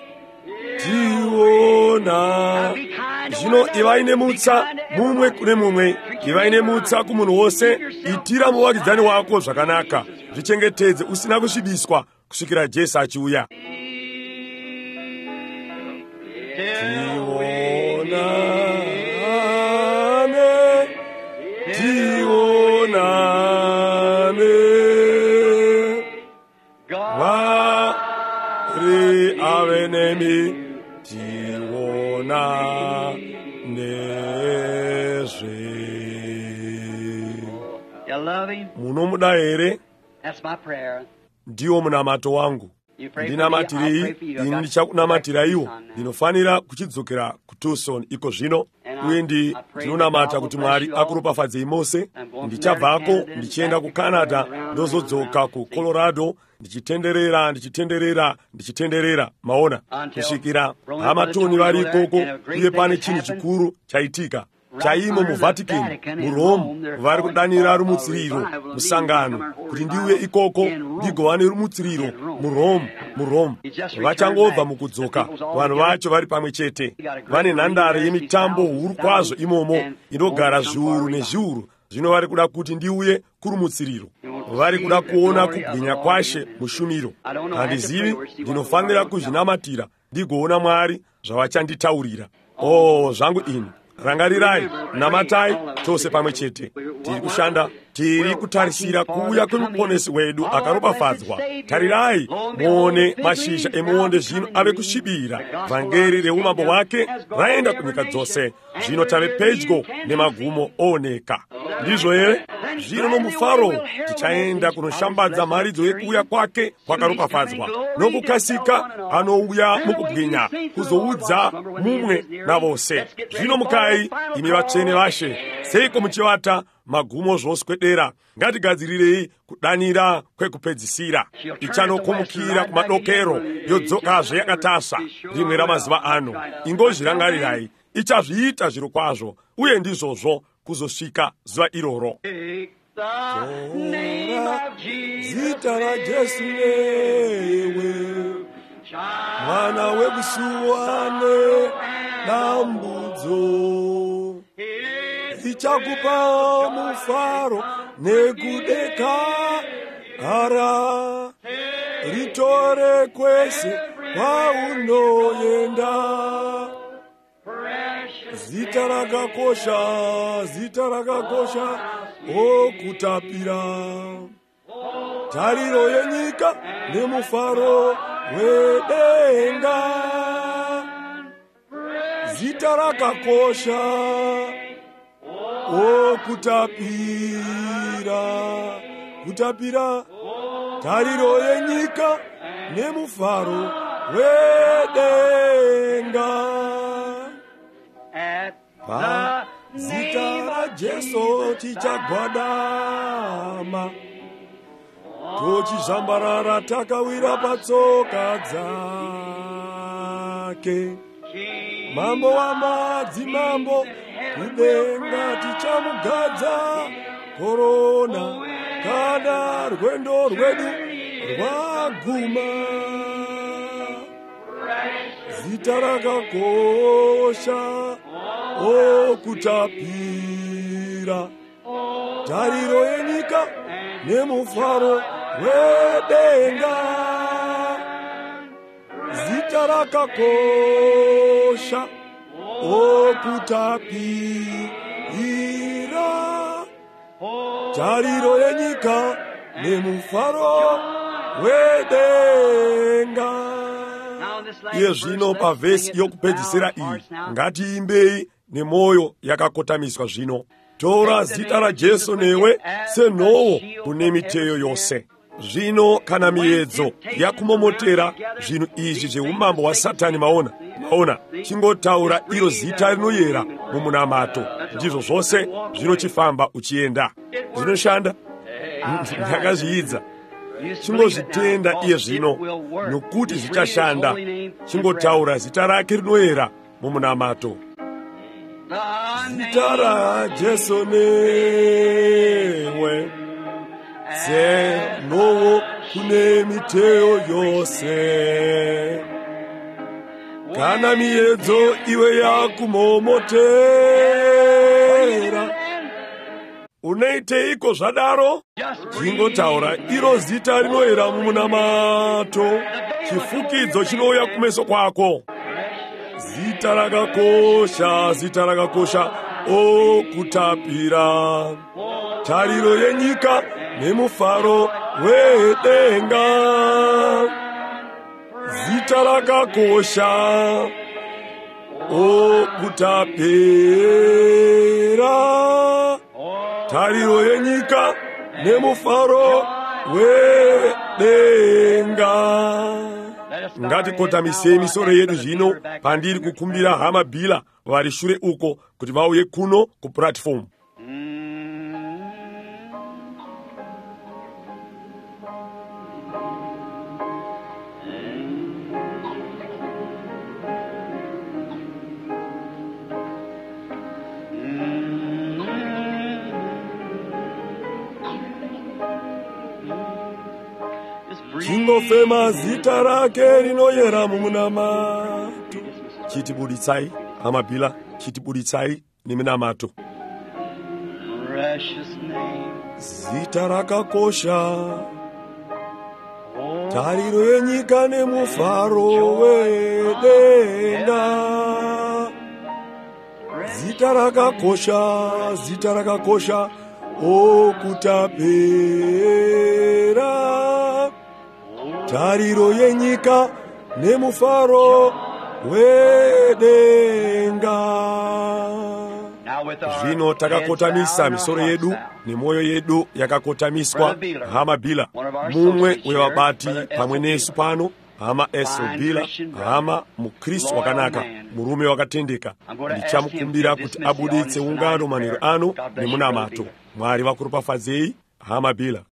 tiona. Zvino ivai nemutsa mumwe kune mumwe, ivai nemutsa kumunhu wose. Itira muvakidzani wako zvakanaka, zvichengetedze usina kusvibiswa kusvikira Jesu achiuya. Tionane, tionane, vari ave nemitiona nezve. Munomuda here? Ndiwo munamato wangu. Ndinamatirei, ini ndichakunamatirayiwo. Ndinofanira kuchidzokera ku Tucson iko zvino, uye ndi ndinonamata kuti Mwari akuropafadzei mose. Ndichabvako ndichienda ku Canada, ndozodzoka ku Colorado, ndichitenderera ndichitenderera ndichitenderera maona kusvikira hamatoni vari ikoko. Uye pane chinhu chikuru chaitika chaimo mu Vatican, mu Rome, vari kudanira rumutsiriro musangano kuti ndiuye ikoko ndigovane rumutsiriro mu Rome, mu Rome. Vachangobva mukudzoka, vanhu vacho vari pamwe chete. Vane nhandare yemitambo huru kwazvo imomo inogara zviuru nezviuru. Zvino vari kuda kuti ndiuye kurumutsiriro. Vari kuda kuona kubwinya kwashe mushumiro. Handizivi, ndinofanira kuzvinamatira ndigoona Mwari zvavachanditaurira. Oh, zvangu ini. Rangarirai, namatai, tose pamwe chete. Tiri kushanda, tiri kutarisira kuuya kwemuponesi wedu akaropafadzwa. Tarirai, muone mashizha emuonde zvino ave kusvibira. Vhangeri reumambo hwake raenda kunyika dzose. Zvino tave pedyo nemagumo ooneka. Ndizvo here? Zvino nomufaro tichaenda kunoshambadza mharidzo yekuuya kwake kwakaropafadzwa. Nokukasika anouya mukubwinya kuzoudza mumwe navose. Zvino mukai, imi vatsvene vashe, seiko muchivata magumo zvoswedera? Ngatigadzirirei kudanira kwekupedzisira. Ichanokumukira kumadokero, yodzokazve yakatasva rimwe ramazuva ano. Ingozvirangarirai, ichazviita zviro kwazvo, uye ndizvozvo kuzosvika zuva iroro. Zita raJesu newe, mwana wekusuwane dambudzo, ichakupa mufaro nekudeka ara, ritore kwese kwaunoenda. Zita rakakosha, zita rakakosha, okutapira. Tariro yenyika nemufaro wedenga. Zita rakakosha, okutapira. Kutapira. Tariro yenyika nemufaro wedenga. Pa zita raJesu tichagwadama, tochizambarara takawira patsoka dzake. Mambo wamadzimambo kudenga tichamugadza. Korona kana rwendo rwedu rwaguma. Zita rakakosha, okutapira. Tariro yenyika nemufaro wedenga. Zita rakakosha, okutapira. Tariro yenyika nemufaro wedenga. Iye zvino pavhesi yokupedzisira iyi, ngatiimbei nemoyo yakakotamiswa zvino. tora zita la Jesu newe senowo kune miteyo yose. Zvino kana miyedzo yakumomotera zvinhu izvi zveumambo wa Satani maona maona chingotaura iro zita rinoyera mumunamato, ndizvo zvose zvinochifamba uchienda. Zvinoshanda. Ndakazviidza. Chingozvitenda iye zvino nokuti zvichashanda. Chingotaura zita rake rinoyera mumunamato. Zita ra Jesu newe senowo kune miteyo yose. Kana miyedzo iwe yakumomotera, uneiteiko zvadaro? Chingotaura iro zita rinoyera mumunamato, chifukidzo chinouya kumeso kwako. Zita rakakosha, zita rakakosha, o kutapira, tariro yenyika nemufaro wedenga. Zita rakakosha, o kutapira, tariro yenyika nemufaro wedenga. Ngatikotamisei misoro yedu zvino pandiri kukumbira hama Bila vari shure uko kuti vauye kuno kuplatform. Chingofema zita rake rinoyera mumunamato. Chitibuditsai hama Bila, chitibuditsai neminamato. Zita rakakosha, tariro yenyika nemufaro wedenga. Zita rakakosha, zita rakakosha, o kutapera, tariro yenyika nemufaro wedenga. Zvino takakotamisa misoro yedu nemoyo yedu yakakotamiswa. Hama Bila, mumwe wevabati pamwe nesu pano, hama Eso Bila, hama mukristu wakanaka, murume wakatendeka. Ndichamukumbira kuti abuditse ungano manheru ano nemunamato. Mwari vakuropafadzei hama Bila.